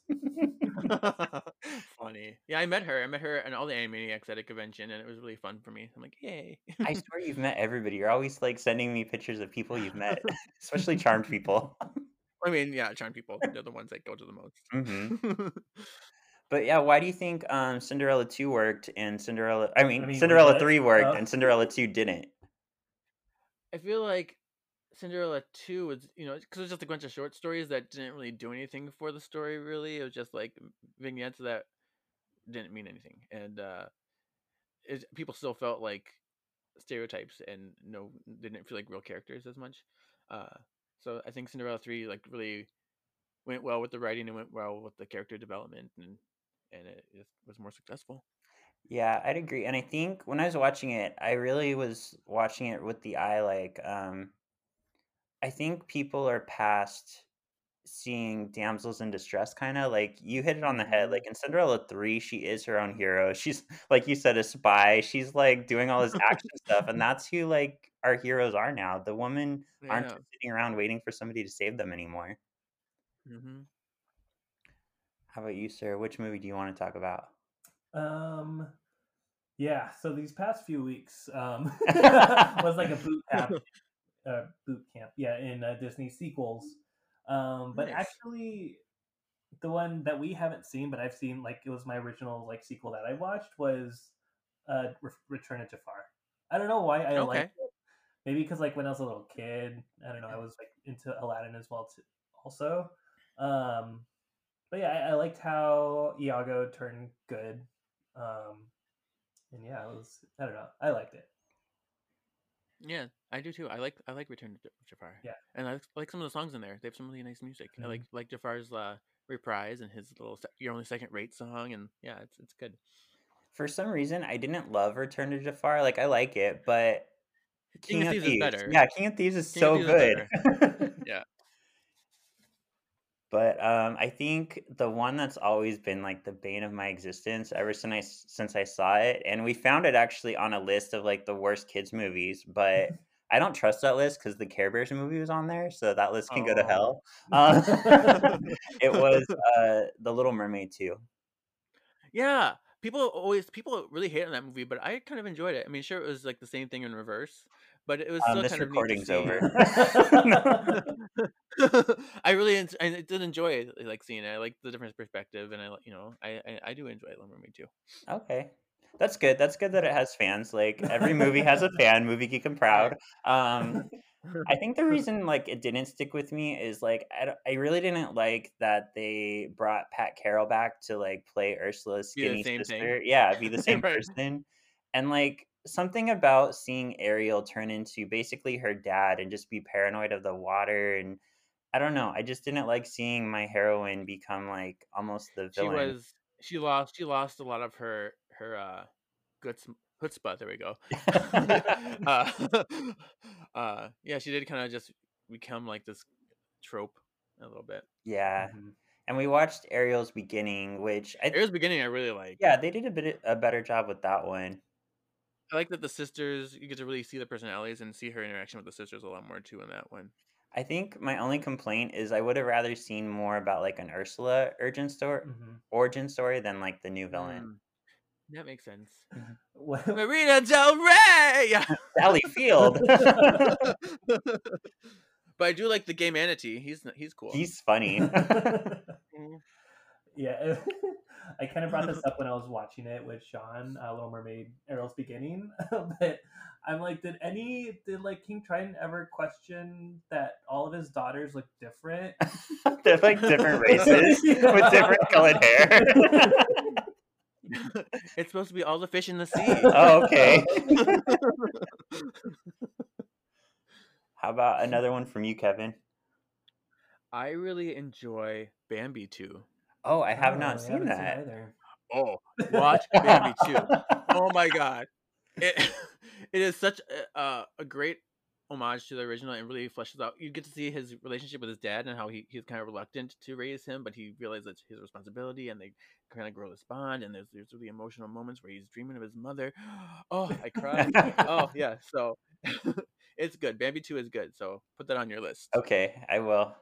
Funny. Yeah, I met her and all the Animaniacs at a convention, and it was really fun for me. I'm like, yay. I swear you've met everybody. You're always like sending me pictures of people you've met, especially charmed people. I mean, yeah, charmed people. They're the ones that go to the most. Mm-hmm. But yeah, why do you think Cinderella 2 worked and Cinderella 3 worked and Cinderella 2 didn't? I feel like Cinderella 2 was, because it was just a bunch of short stories that didn't really do anything for the story, really. It was just like vignettes that didn't mean anything. And people still felt like stereotypes and didn't feel like real characters as much. So I think Cinderella 3 like really went well with the writing and went well with the character development, and it was more successful. Yeah, I'd agree. And I think when I was watching it, I really was watching it with the eye like, I think people are past seeing damsels in distress, kind of like you hit it on the head. Like in Cinderella 3, she is her own hero. She's, like you said, a spy. She's like doing all this action stuff, and that's who like our heroes are now. The women aren't just sitting around waiting for somebody to save them anymore. Mm-hmm. How about you, sir? Which movie do you want to talk about? Yeah, so these past few weeks was like a boot camp, in Disney sequels. But actually, the one that we haven't seen, but I've seen, like, it was my original like sequel that I watched, was Return of Jafar. I don't know why I liked it. Maybe because like when I was a little kid, I don't know, I was like into Aladdin as well too, also. But yeah, I liked how Iago turned good. And yeah, I don't know, I liked it. Yeah, I do too. I like Return to Jafar. Yeah, and I like some of the songs in there. They have some really nice music. I like Jafar's reprise and his little "You're Only Second Rate" song, and yeah, it's good. For some reason, I didn't love Return to Jafar. Like, I like it, but King of Thieves is better. Yeah, King of Thieves is so good. Yeah. But I think the one that's always been like the bane of my existence ever since I saw it, and we found it actually on a list of like the worst kids movies, but I don't trust that list because the Care Bears movie was on there, so that list can go to hell. It was The Little Mermaid 2. Yeah, people really hate on that movie, but I kind of enjoyed it. I mean, sure, it was like the same thing in reverse, but it was still this kind of recording's neat to over. I did enjoy it, like seeing it. I like the different perspective, and I do enjoy Little Mermaid too. Okay, that's good. That's good that it has fans. Like every movie has a fan. Movie Geek and Proud. I think the reason like it didn't stick with me is like I really didn't like that they brought Pat Carroll back to like play Ursula's skinny sister. Thing. Yeah, be the same person, and like something about seeing Ariel turn into basically her dad and just be paranoid of the water, and I don't know. I just didn't like seeing my heroine become like almost the villain. She lost a lot of her chutzpah. There we go. Yeah, she did kind of just become like this trope a little bit. Yeah. Mm-hmm. And we watched Ariel's Beginning, which Ariel's Beginning I really like. yeah, they did a better job with that one. I like that the sisters, you get to really see the personalities and see her interaction with the sisters a lot more too in that one. I think my only complaint is I would have rather seen more about like an Ursula origin story than like the new villain. That makes sense. Well, Marina Del Rey! Sally Field. But I do like the gay manatee. He's cool. He's funny. Yeah, I kind of brought this up when I was watching it with Sean, Little Mermaid, Ariel's Beginning. But I'm like, did like King Triton ever question that all of his daughters look different? They're like different races with different colored hair. It's supposed to be all the fish in the sea. Oh, okay. How about another one from you, Kevin? I really enjoy Bambi 2. Oh, I have not seen haven't that. either. Oh, watch Bambi 2. Oh my god. It is such a great homage to the original and really fleshes out. You get to see his relationship with his dad and how he's kind of reluctant to raise him, but he realizes it's his responsibility and they kind of grow this bond, and there's really emotional moments where he's dreaming of his mother. Oh, I cried. Oh, yeah. So it's good. Bambi 2 is good. So put that on your list. Okay, I will.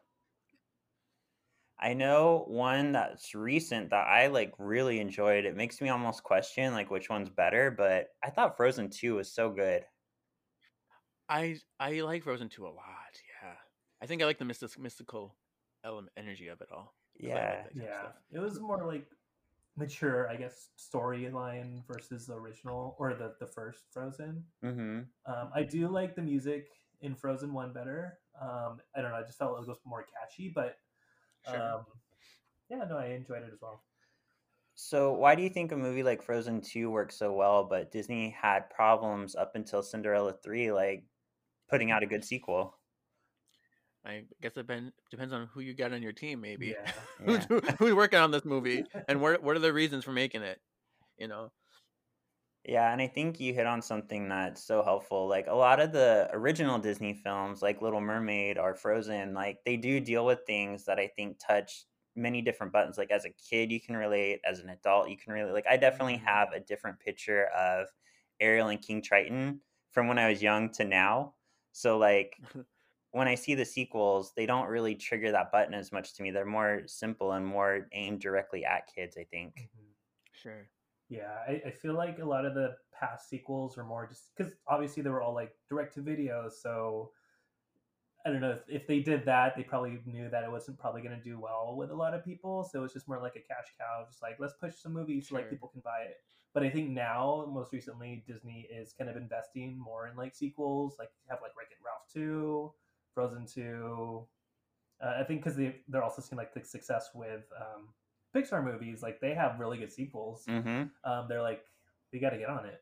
I know one that's recent that I like really enjoyed. It makes me almost question like which one's better, but I thought Frozen 2 was so good. I like Frozen 2 a lot. Yeah. I think I like the mystical element energy of it all. Yeah. I like that kind of Yeah, stuff. it was more like mature, I guess, storyline versus the original or the first Frozen. Mm-hmm. I do like the music in Frozen 1 better. I don't know, I just felt it was more catchy, but Sure. yeah, no, I enjoyed it as well. So why do you think a movie like Frozen 2 works so well, but Disney had problems up until Cinderella 3, like putting out a good sequel? I guess it depends on who you got on your team, maybe. Yeah. Who's working on this movie and what are the reasons for making it, you know? Yeah, and I think you hit on something that's so helpful. Like a lot of the original Disney films, like Little Mermaid or Frozen, like they do deal with things that I think touch many different buttons. Like as a kid, you can relate. As an adult, you can relate. Like I definitely have a different picture of Ariel and King Triton from when I was young to now. So like when I see the sequels, they don't really trigger that button as much to me. They're more simple and more aimed directly at kids, I think. Sure. Yeah, I feel like a lot of the past sequels were more just because obviously they were all like direct to video. So I don't know if they did that, they probably knew that it wasn't probably going to do well with a lot of people. So it's just more like a cash cow, just like let's push some movies so like people can buy it. But I think now, most recently, Disney is kind of investing more in like sequels. Like you have like Wreck-It Ralph 2, Frozen 2. I think because they're also seeing like the success with Pixar movies, like they have really good sequels. Mm-hmm. They're like, we got to get on it.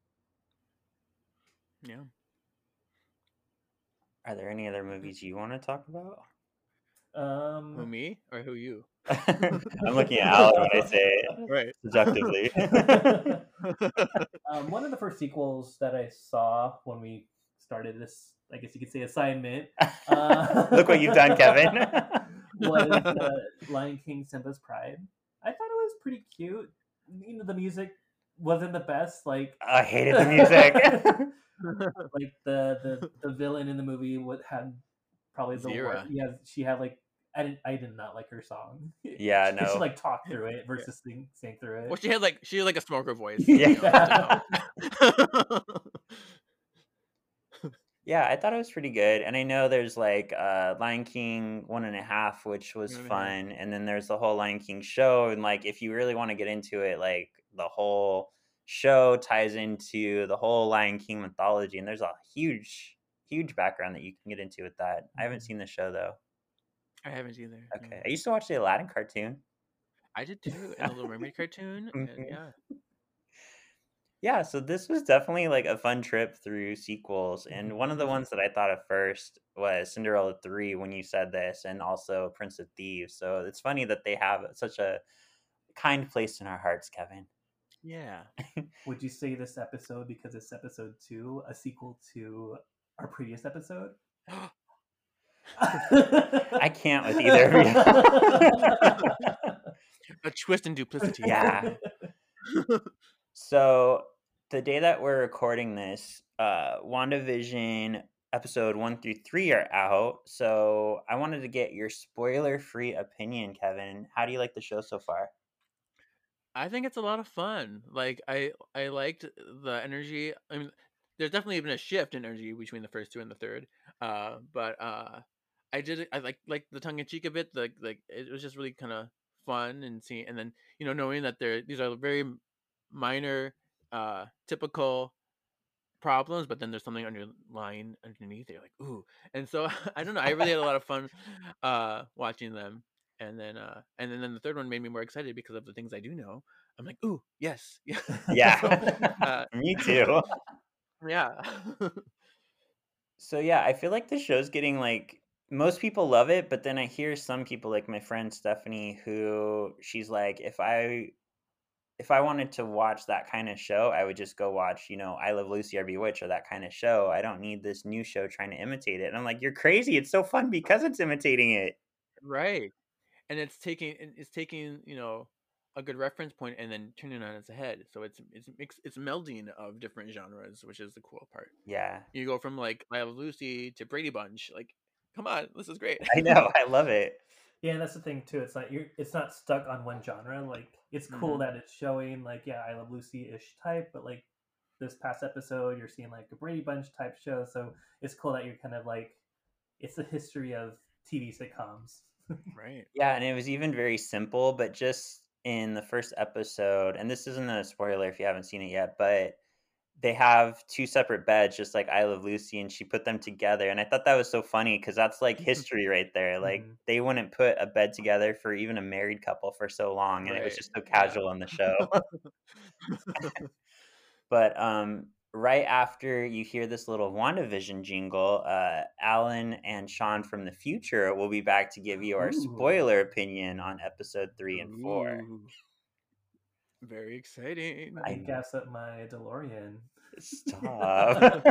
Yeah. Are there any other movies you want to talk about? Who, me or who you? I'm looking at Alan when I say it. Right. Seductively. One of the first sequels that I saw when we started this, I guess you could say, assignment. Look what you've done, Kevin. Was Lion King Simba's Pride. I thought it was pretty cute. You know, the music wasn't the best. Like I hated the music. Like the villain in the movie had probably the Zira. worst. Yeah, she had like I did not like her song. Yeah, no. She like talk through it versus sing through it. Well, she had like a smoker voice. Yeah. Yeah, I thought it was pretty good. And I know there's like Lion King 1.5, which was fun. And then there's the whole Lion King show. And like, if you really want to get into it, like the whole show ties into the whole Lion King mythology. And there's a huge, huge background that you can get into with that. I haven't seen the show though. I haven't either. Okay. No. I used to watch the Aladdin cartoon. I did too. And the Little Mermaid cartoon. And yeah. Yeah, so this was definitely like a fun trip through sequels. And one of the ones that I thought of first was Cinderella 3 when you said this, and also Prince of Thieves. So it's funny that they have such a kind place in our hearts, Kevin. Yeah. Would you say this episode, because it's episode 2, a sequel to our previous episode? I can't with either of you. A twist in duplicity. Yeah. So the day that we're recording this, WandaVision episode 1 through 3 are out. So I wanted to get your spoiler-free opinion, Kevin. How do you like the show so far? I think it's a lot of fun. Like I liked the energy. I mean, there's definitely been a shift in energy between the first two and the third. But I like the tongue in cheek of it. Like it was just really kind of fun and seeing, and then knowing that these are very minor, typical problems, but then there's something underlying underneath. You're like, ooh, and so I don't know. I really had a lot of fun watching them. And then the third one made me more excited because of the things I do know. I'm like, ooh, yes, Yeah. Me too. yeah. So yeah, I feel like the show's getting like most people love it, but then I hear some people like my friend Stephanie who she's like, if I wanted to watch that kind of show, I would just go watch, I Love Lucy or Bewitched or that kind of show. I don't need this new show trying to imitate it. And I'm like, you're crazy. It's so fun because it's imitating it. Right. And it's taking a good reference point and then turning it on its head. So it's melding of different genres, which is the cool part. Yeah. You go from like I Love Lucy to Brady Bunch. Like, come on, this is great. I know, I love it. Yeah, that's the thing too. It's not stuck on one genre. Like, it's cool that it's showing like, yeah, I Love Lucy-ish type, but like this past episode, you're seeing like a Brady Bunch type show. So it's cool that you're kind of like, it's the history of TV sitcoms. Right. Yeah, and it was even very simple, but just in the first episode, and this isn't a spoiler if you haven't seen it yet, but they have two separate beds, just like I Love Lucy, and she put them together. And I thought that was so funny because that's like history right there. Like they wouldn't put a bed together for even a married couple for so long, and it was just so casual in the show. But right after you hear this little WandaVision jingle, Alan and Sean from the future will be back to give you our spoiler opinion on episode 3 and 4. Very exciting. I gas up my DeLorean. Stop.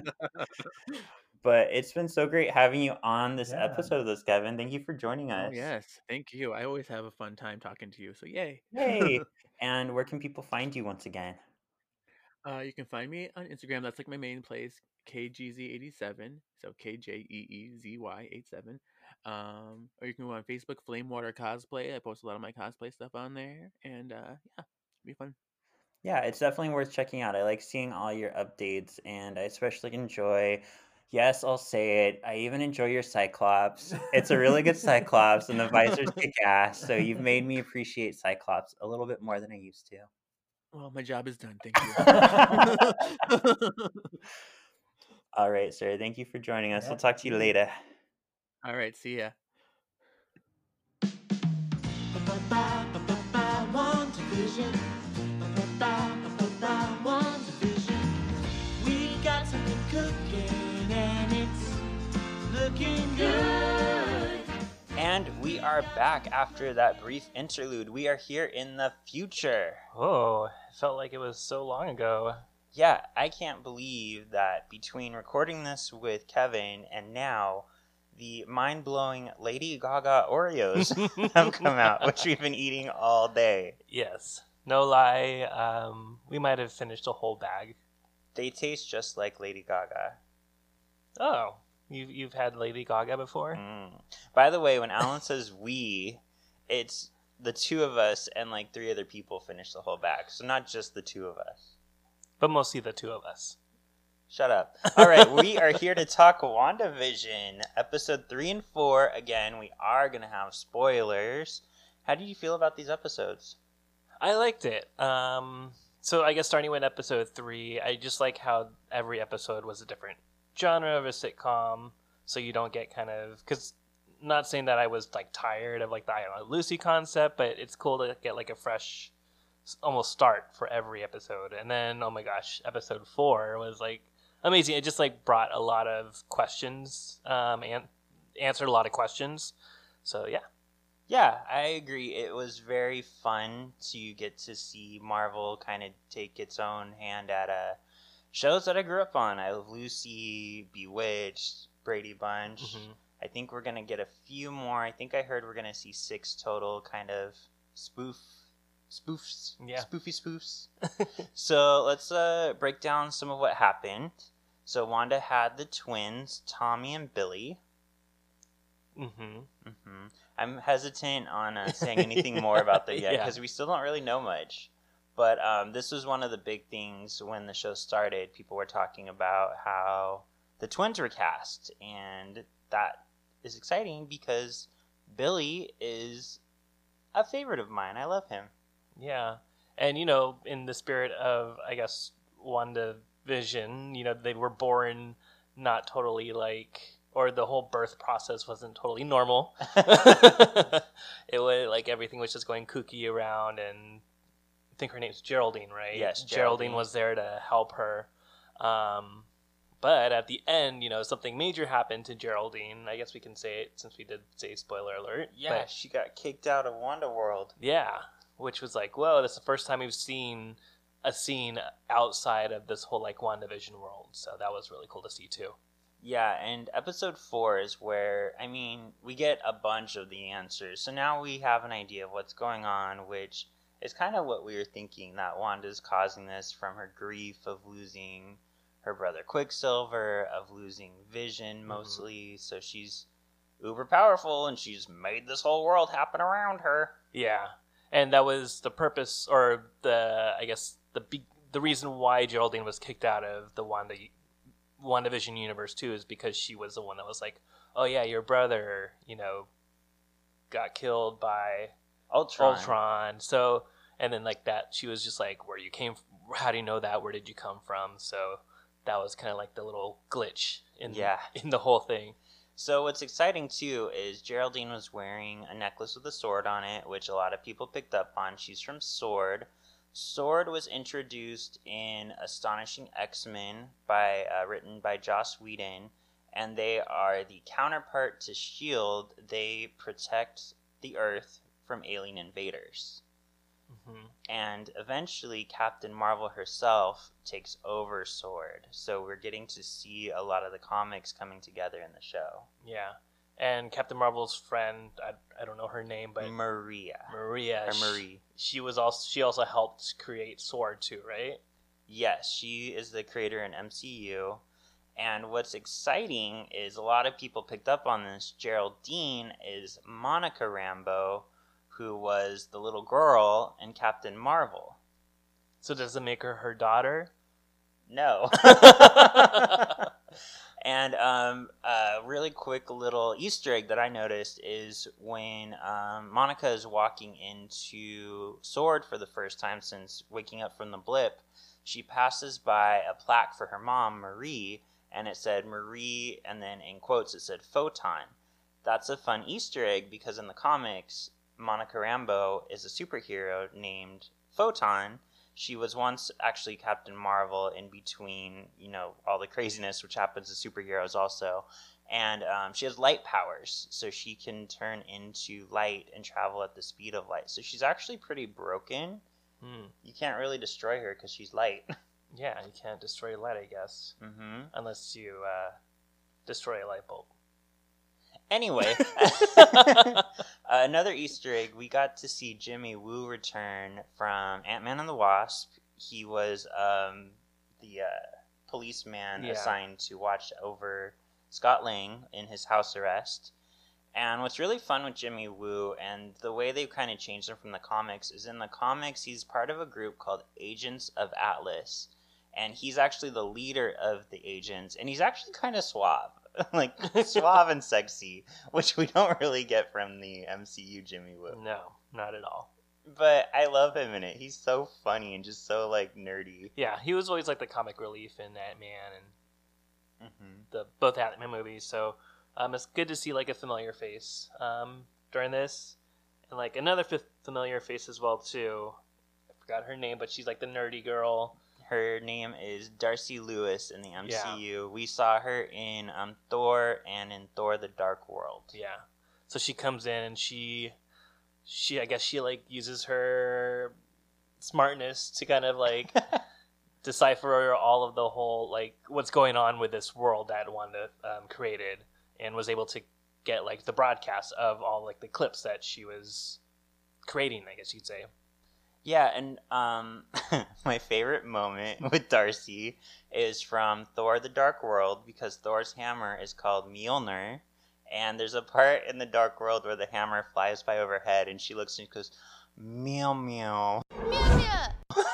But it's been so great having you on this episode of this, Kevin. Thank you for joining us. Oh, yes, thank you. I always have a fun time talking to you, so yay. Yay. And where can people find you once again? You can find me on Instagram. That's like my main place, KGZ87. So KJEEZY87. Or you can go on Facebook, Flamewater Cosplay. I post a lot of my cosplay stuff on there, and yeah, it'll be fun. Yeah, it's definitely worth checking out. I like seeing all your updates, and I especially enjoy. Yes, I'll say it. I even enjoy your Cyclops. It's a really good Cyclops, and the visors kick ass. So you've made me appreciate Cyclops a little bit more than I used to. Well, my job is done. Thank you. All right, sir. Thank you for joining us. We'll talk to you later. All right. See ya. We got something cooking and it's looking good. And we are back after that brief interlude. We are here in the future. Oh, it felt like it was so long ago. Yeah, I can't believe that between recording this with Kevin and now, the mind-blowing Lady Gaga Oreos have come out, which we've been eating all day. Yes. No lie, we might have finished a whole bag. They taste just like Lady Gaga. Oh, you've had Lady Gaga before? By the way, when Alan says we, it's the two of us and like 3 other people finished the whole bag. So not just the 2 of us. But mostly the 2 of us. Shut up. All right, we are here to talk WandaVision, episode 3 and 4. Again, we are going to have spoilers. How did you feel about these episodes? I liked it. So I guess starting with episode 3, I just like how every episode was a different genre of a sitcom, so you don't get kind of, because not saying that I was like tired of like the I Love Lucy concept, but it's cool to get like a fresh almost start for every episode. And then, oh my gosh, episode 4 was like amazing. It just like brought a lot of questions and answered a lot of questions. So yeah. Yeah, I agree. It was very fun to get to see Marvel kind of take its own hand at shows that I grew up on. I Love Lucy, Bewitched, Brady Bunch. Mm-hmm. I think we're going to get a few more. I think I heard we're going to see 6 total kind of spoofs. Yeah. Spoofy spoofs. So let's break down some of what happened. So Wanda had the twins, Tommy and Billy. Mm-hmm. I'm hesitant on saying anything more about them yet because we still don't really know much. But this was one of the big things when the show started. People were talking about how the twins were cast, and that is exciting because Billy is a favorite of mine. I love him. Yeah. And, in the spirit of, I guess, WandaVision, they were born not totally or the whole birth process wasn't totally normal. It was everything was just going kooky around, and I think her name's Geraldine, right? Yes, Geraldine was there to help her. But at the end, something major happened to Geraldine. I guess we can say it since we did say spoiler alert. Yeah, she got kicked out of Wanda World. Yeah, which was whoa, that's the first time we've seen a scene outside of this whole WandaVision world. So that was really cool to see too. Yeah, and episode 4 is where, we get a bunch of the answers. So now we have an idea of what's going on, which is kind of what we were thinking, that Wanda's causing this from her grief of losing her brother Quicksilver, of losing Vision mostly. So she's uber powerful, and she's made this whole world happen around her. Yeah, and that was the purpose, or the reason why Geraldine was kicked out of the WandaVision universe too, is because she was the one that was oh yeah, your brother, got killed by Ultron. So, and then that, she was just where you came from, how do you know that? Where did you come from? So that was kind of the little glitch in the whole thing. So what's exciting too is Geraldine was wearing a necklace with a sword on it, which a lot of people picked up on. She's from S.W.O.R.D. S.W.O.R.D. was introduced in Astonishing X-Men written by Joss Whedon, and they are the counterpart to S.H.I.E.L.D. They protect the Earth from alien invaders. Mm-hmm. And eventually Captain Marvel herself takes over S.W.O.R.D. So we're getting to see a lot of the comics coming together in the show. Yeah. And Captain Marvel's friend, I don't know her name, but Maria. Marie. She also helped create S.W.O.R.D. too, right? Yes, she is the creator in MCU. And what's exciting is a lot of people picked up on this. Geraldine is Monica Rambeau, who was the little girl in Captain Marvel. So does it make her daughter? No. And a really quick little Easter egg that I noticed is when Monica is walking into S.W.O.R.D. for the first time since waking up from the blip, she passes by a plaque for her mom, Marie, and it said Marie, and then in quotes it said Photon. That's a fun Easter egg because in the comics, Monica Rambeau is a superhero named Photon. She was once actually Captain Marvel in between, all the craziness which happens to superheroes also. And she has light powers, so she can turn into light and travel at the speed of light. So she's actually pretty broken. You can't really destroy her because she's light. Yeah, you can't destroy light, I guess. Mm-hmm. Unless you destroy a light bulb. Anyway, another Easter egg, we got to see Jimmy Woo return from Ant-Man and the Wasp. He was the policeman assigned to watch over Scott Lang in his house arrest. And what's really fun with Jimmy Woo, and the way they've kind of changed him from the comics, is in the comics he's part of a group called Agents of Atlas. And he's actually the leader of the agents, and he's actually kind of suave. Suave and sexy, which we don't really get from the MCU Jimmy Woo. No, not at all. But I love him in it. He's so funny and just so nerdy. Yeah, he was always the comic relief in Ant-Man and both Ant-Man movies. So it's good to see a familiar face during this, and another familiar face as well too. I forgot her name, but she's the nerdy girl. Her name is Darcy Lewis in the MCU. Yeah. We saw her in Thor and in Thor: The Dark World. Yeah. So she comes in and she I guess she like uses her smartness to kind of like decipher all of the whole like what's going on with this world that Wanda created, and was able to get like the broadcast of all like the clips that she was creating, I guess you'd say. Yeah, and my favorite moment with Darcy is from Thor: The Dark World, because Thor's hammer is called Mjolnir, and there's a part in the Dark World where the hammer flies by overhead, and she looks and she goes, meow meow. Meow meow.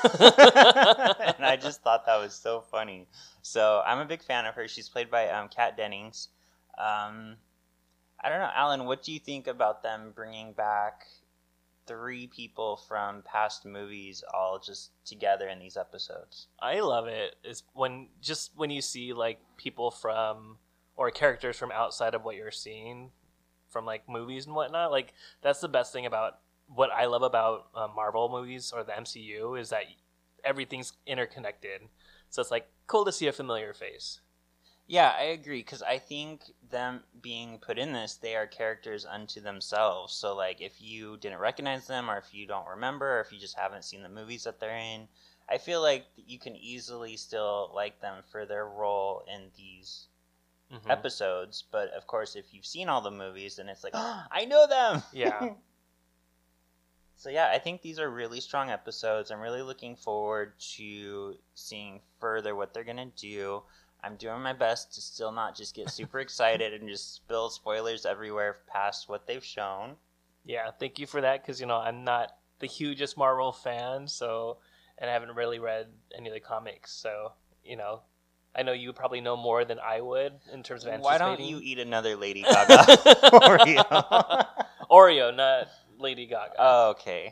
And I just thought that was so funny. So I'm a big fan of her. She's played by Kat Dennings. I don't know, Alan, what do you think about them bringing back 3 people from past movies all just together in these episodes? I love it. Is when you see like people from or characters from outside of what you're seeing from like movies and whatnot. Like that's the best thing about what I love about Marvel movies or the MCU is that everything's interconnected. So it's like cool to see a familiar face. Yeah, I agree, because I think them being put in this, they are characters unto themselves. So, like, if you didn't recognize them, or if you don't remember, or if you just haven't seen the movies that they're in, I feel like you can easily still like them for their role in these episodes. But, of course, if you've seen all the movies, then it's like, oh, I know them! Yeah. So, yeah, I think these are really strong episodes. I'm really looking forward to seeing further what they're going to do. I'm doing my best to still not just get super excited and just spill spoilers everywhere past what they've shown. Yeah, thank you for that, because, I'm not the hugest Marvel fan, and I haven't really read any of the comics, so, I know you probably know more than I would in terms of anticipating. Why don't you eat another Lady Gaga Oreo? Oreo, not Lady Gaga. Oh, okay.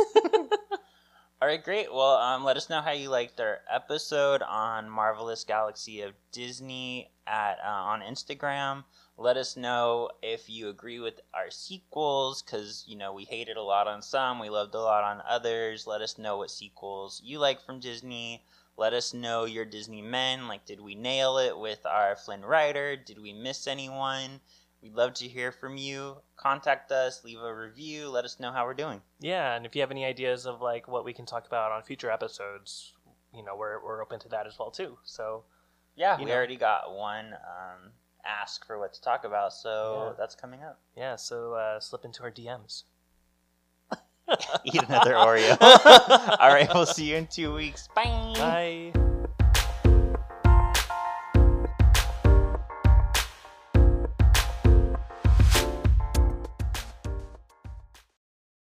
All right, great. Well, let us know how you liked our episode on Marvelous Galaxy of Disney on Instagram. Let us know if you agree with our sequels, because, we hated a lot on some, we loved a lot on others. Let us know what sequels you like from Disney. Let us know your Disney men. Like, did we nail it with our Flynn Rider? Did we miss anyone? We'd love to hear from you. Contact us, leave a review, let us know how we're doing. Yeah, and if you have any ideas of like what we can talk about on future episodes, we're open to that as well too. So yeah, we already got one ask for what to talk about, so that's coming up. Yeah, so slip into our DMs. Eat another Oreo. All right, we'll see you in 2 weeks. Bye. Bye.